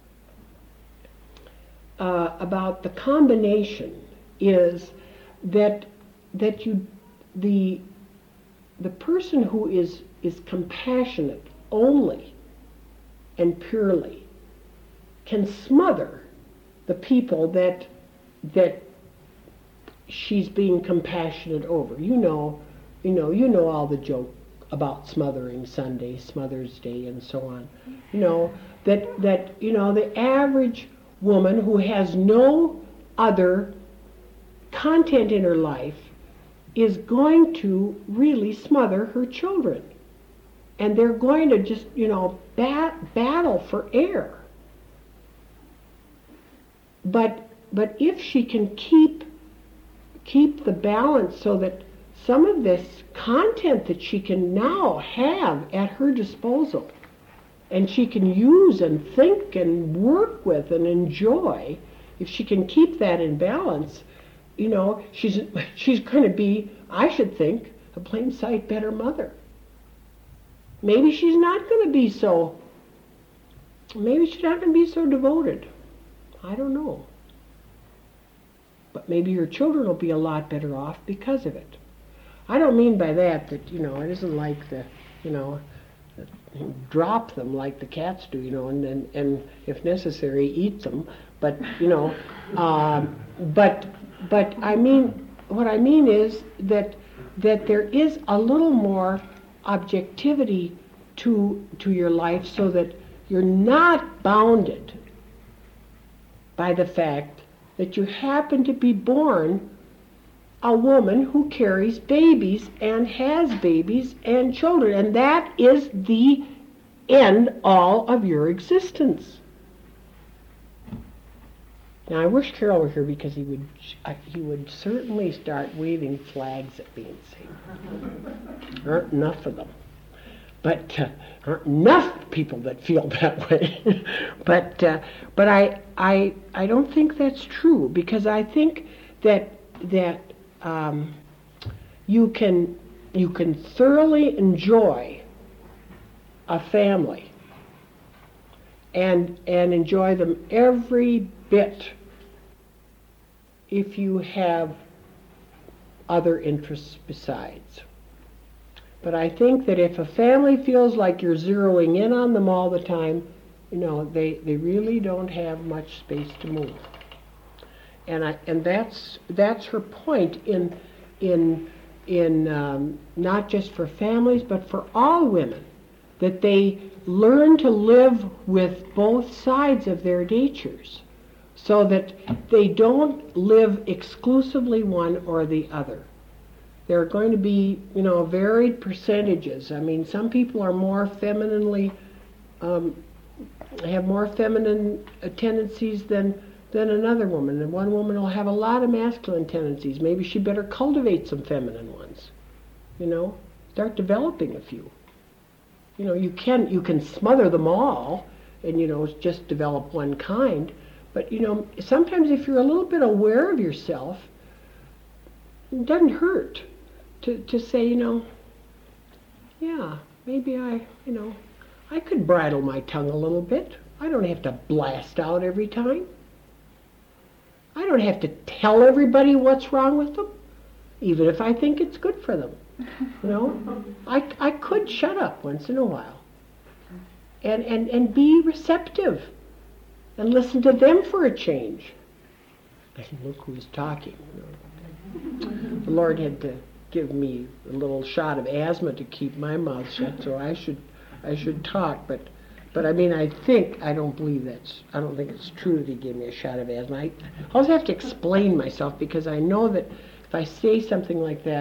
uh, about the combination is that that you the the person who is is compassionate only and purely can smother the people that that she's being compassionate over. You know, you know, you know all the joke about smothering Sunday, Mother's Day, and so on. You know, that that you know the average woman who has no other content in her life is going to really smother her children. And they're going to just, you know, bat, battle for air. But but if she can keep keep the balance so that some of this content that she can now have at her disposal and she can use and think and work with and enjoy, if she can keep that in balance, you know, she's she's going to be, I should think, a plain sight better mother. Maybe she's not going to be so, maybe she's not going to be so devoted. I don't know. But maybe your children will be a lot better off because of it. I don't mean by that that, you know, it isn't like the, you know, drop them like the cats do, you know, and, and, and if necessary, eat them. But, you know, um, but, but I mean, what I mean is that that there is a little more objectivity to to your life so that you're not bounded by the fact that you happen to be born a woman who carries babies and has babies and children, and that is the end all of your existence. Now I wish Carol were here because he would uh, he would certainly start waving flags at me and say, "There aren't enough of them." But uh, there aren't enough people that feel that way. but uh, but I I I don't think that's true, because I think that that um, you can you can thoroughly enjoy a family and and enjoy them every bit if you have other interests besides. But I think that if a family feels like you're zeroing in on them all the time, you know, they, they really don't have much space to move. And I and that's that's her point in in in um, not just for families but for all women, that they learn to live with both sides of their natures, so that they don't live exclusively one or the other. There are going to be, you know, varied percentages. I mean, some people are more femininely, um, have more feminine tendencies than than another woman. And one woman will have a lot of masculine tendencies. Maybe she better cultivate some feminine ones. You know, start developing a few. You know, you can you can smother them all, and you know, just develop one kind. But you know, sometimes if you're a little bit aware of yourself, it doesn't hurt to to say, you know, yeah, maybe I, you know, I could bridle my tongue a little bit. I don't have to blast out every time. I don't have to tell everybody what's wrong with them, even if I think it's good for them. You know, I, I could shut up once in a while and, and, and be receptive and listen to them for a change. And look who's talking. You know. The Lord had to give me a little shot of asthma to keep my mouth shut, so I should I should talk, but but I mean, I think, I don't believe that's, I don't think it's true that he gave me a shot of asthma. I also have to explain myself, because I know that if I say something like that,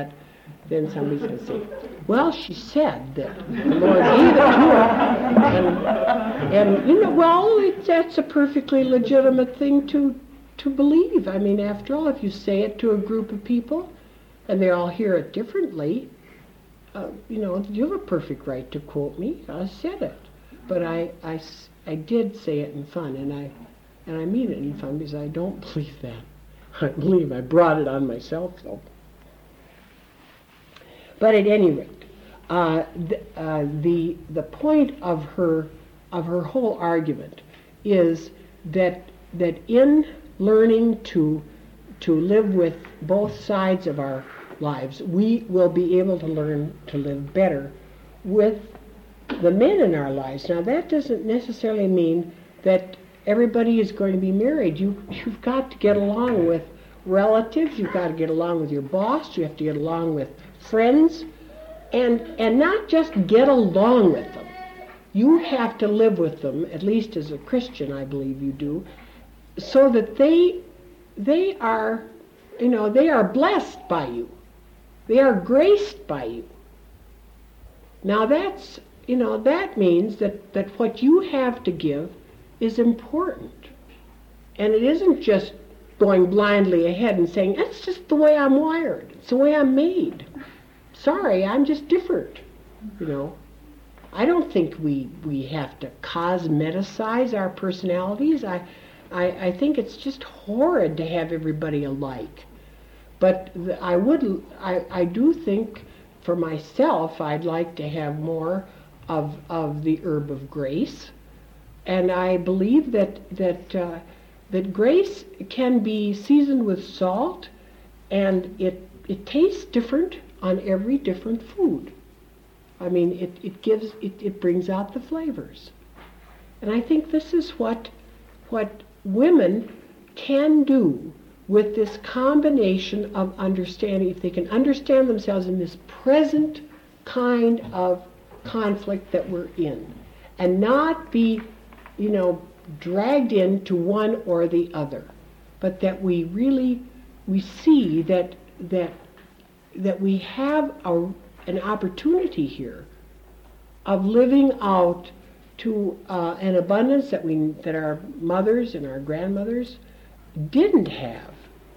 then somebody's going to say, well, she said that the Lord gave it to her. And, and you know, well, it, that's a perfectly legitimate thing to, to believe. I mean, after all, if you say it to a group of people and they all hear it differently, uh, you know, you have a perfect right to quote me. I said it. But I, I, I did say it in fun, and I, and I mean it in fun because I don't believe that. I believe I brought it on myself, though. But at any rate, uh, the, uh, the the point of her of her whole argument is that that in learning to to live with both sides of our lives, we will be able to learn to live better with the men in our lives. Now, that doesn't necessarily mean that everybody is going to be married. You you've got to get along with relatives. You've got to get along with your boss. You have to get along with friends, and and not just get along with them. You have to live with them, at least as a Christian, I believe you do, so that they they are, you know, they are blessed by you. They are graced by you. Now that's, you know, that means that, that what you have to give is important. And it isn't just going blindly ahead and saying, that's just the way I'm wired. It's the way I'm made. Sorry, I'm just different, you know. I don't think we, we have to cosmeticize our personalities. I, I, I think it's just horrid to have everybody alike. But the, I would, I, I do think for myself, I'd like to have more of, of the herb of grace. And I believe that, that, uh, that grace can be seasoned with salt, and it, it tastes different on every different food. I mean, it, it gives, it, it brings out the flavors. And I think this is what, what women can do with this combination of understanding. If they can understand themselves in this present kind of conflict that we're in, and not be, you know, dragged into one or the other, but that we really, we see that, that, that we have a, an opportunity here of living out to uh, an abundance that we that our mothers and our grandmothers didn't have,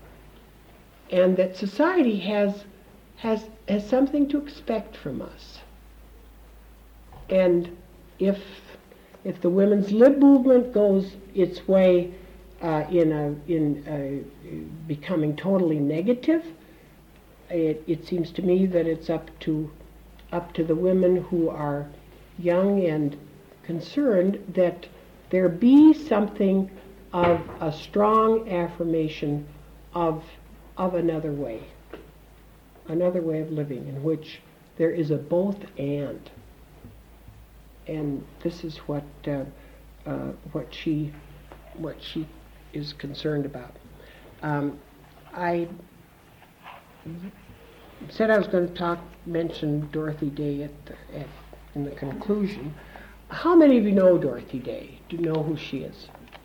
and that society has has has something to expect from us. And if if the women's lib movement goes its way uh, in a in a, becoming totally negative, It, it seems to me that it's up to up to the women who are young and concerned that there be something of a strong affirmation of of another way, another way of living in which there is a both and. And this is what uh, uh, what she what she is concerned about. Um, I. said I was going to talk, mention Dorothy Day at, the, at in the conclusion. How many of you know Dorothy Day? Do you know who she is?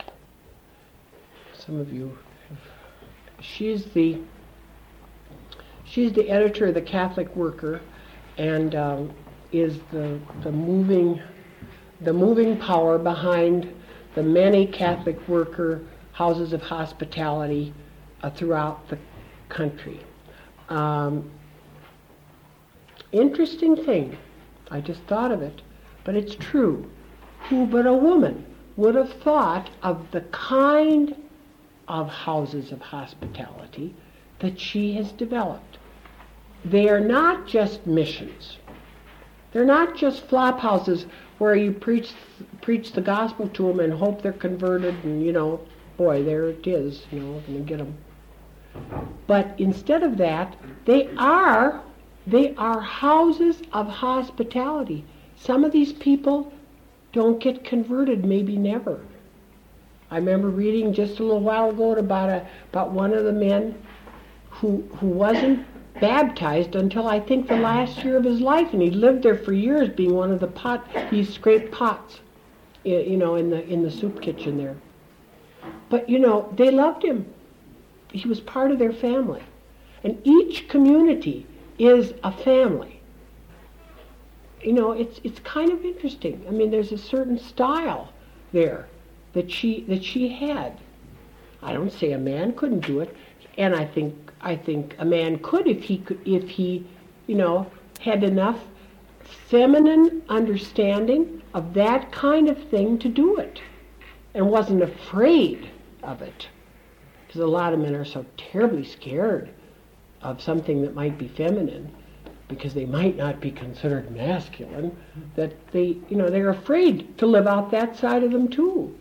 Some of you have. She's the she's the editor of the Catholic Worker, and um, is the the moving the moving power behind the many Catholic worker houses of hospitality uh, throughout the country. Um, interesting thing, I just thought of it, but it's true. Who but a woman would have thought of the kind of houses of hospitality that she has developed? They are not just missions. They're not just flop houses where you preach preach the gospel to them and hope they're converted, and, you know, boy, there it is, you know, and you get them. But instead of that, they are they are houses of hospitality. Some of these people don't get converted, maybe never. I remember reading just a little while ago about a about one of the men who who wasn't baptized until I think the last year of his life, and he lived there for years, being one of the pot. He scraped pots, you know, in the in the soup kitchen there. But you know, they loved him. He was part of their family. And each community is a family. You know, it's it's kind of interesting. I mean, there's a certain style there that she that she had. I don't say a man couldn't do it, and I think I think a man could if he could if he, you know, had enough feminine understanding of that kind of thing to do it, and wasn't afraid of it. Because a lot of men are so terribly scared of something that might be feminine, because they might not be considered masculine, that they, you know, they're afraid to live out that side of them too.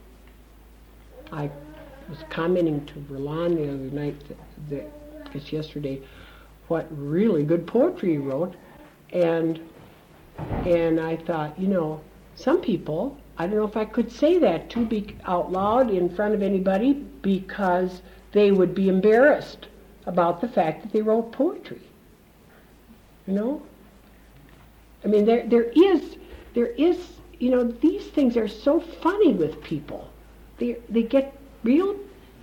I was commenting to Verlon the other night, that, that, I guess yesterday, what really good poetry he wrote, and and I thought, you know, some people, I don't know if I could say that to be out loud in front of anybody, because they would be embarrassed about the fact that they wrote poetry. You know? I mean, there there is, there is, you know, these things are so funny with people. They they get real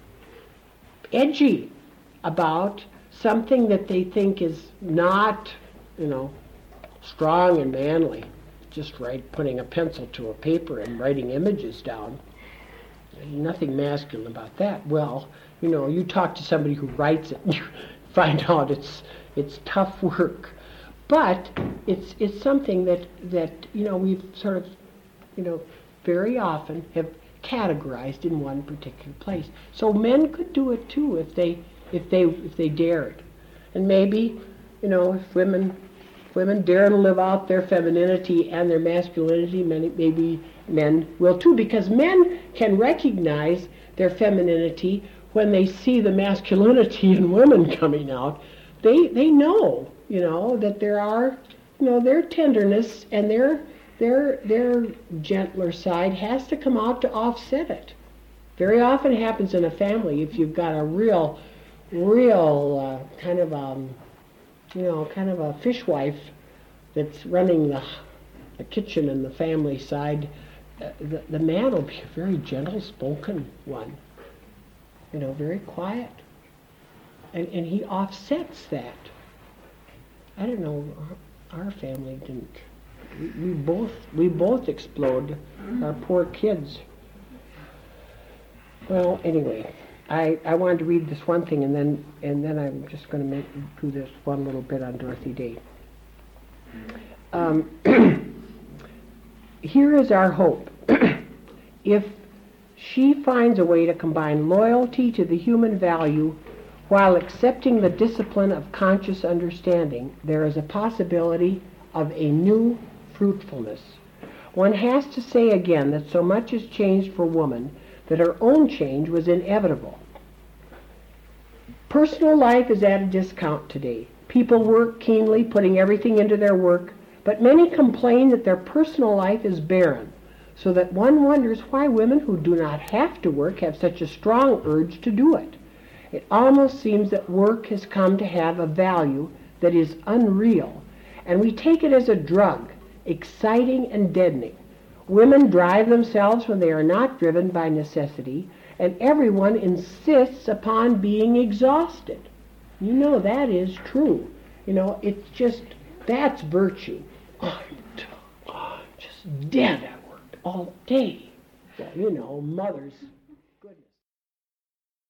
edgy about something that they think is not, you know, strong and manly. Just right, putting a pencil to a paper and writing images down. There's nothing masculine about that. Well, you know, you talk to somebody who writes it and you find out it's it's tough work. But it's it's something that, that, you know, we've sort of, you know, very often have categorized in one particular place. So men could do it too if they if they if they dared. And maybe, you know, if women if women dare to live out their femininity and their masculinity, maybe men will too, because men can recognize their femininity when they see the masculinity in women coming out. They they know, you know, that there are, you know, their tenderness and their their their gentler side has to come out to offset it. Very often happens in a family if you've got a real, real uh, kind of um, you know, kind of a fishwife that's running the the kitchen and the family side. Uh, the the man will be a very gentle-spoken one, you know, very quiet, and and he offsets that. I don't know. Our, our family didn't. We, we both we both explode our poor kids. Well, anyway, I, I wanted to read this one thing, and then and then I'm just going to make do this one little bit on Dorothy Day. Um, here is our hope. If she finds a way to combine loyalty to the human value while accepting the discipline of conscious understanding, there is a possibility of a new fruitfulness. One has to say again that so much has changed for woman that her own change was inevitable. Personal life is at a discount today. People work keenly, putting everything into their work, but many complain that their personal life is barren, so that one wonders why women who do not have to work have such a strong urge to do it. It almost seems that work has come to have a value that is unreal, and we take it as a drug, exciting and deadening. Women drive themselves when they are not driven by necessity, and everyone insists upon being exhausted. You know that is true. You know, it's just, that's virtue. Oh, I'm, t- oh, I'm just dead at work all day. Well, you know, mothers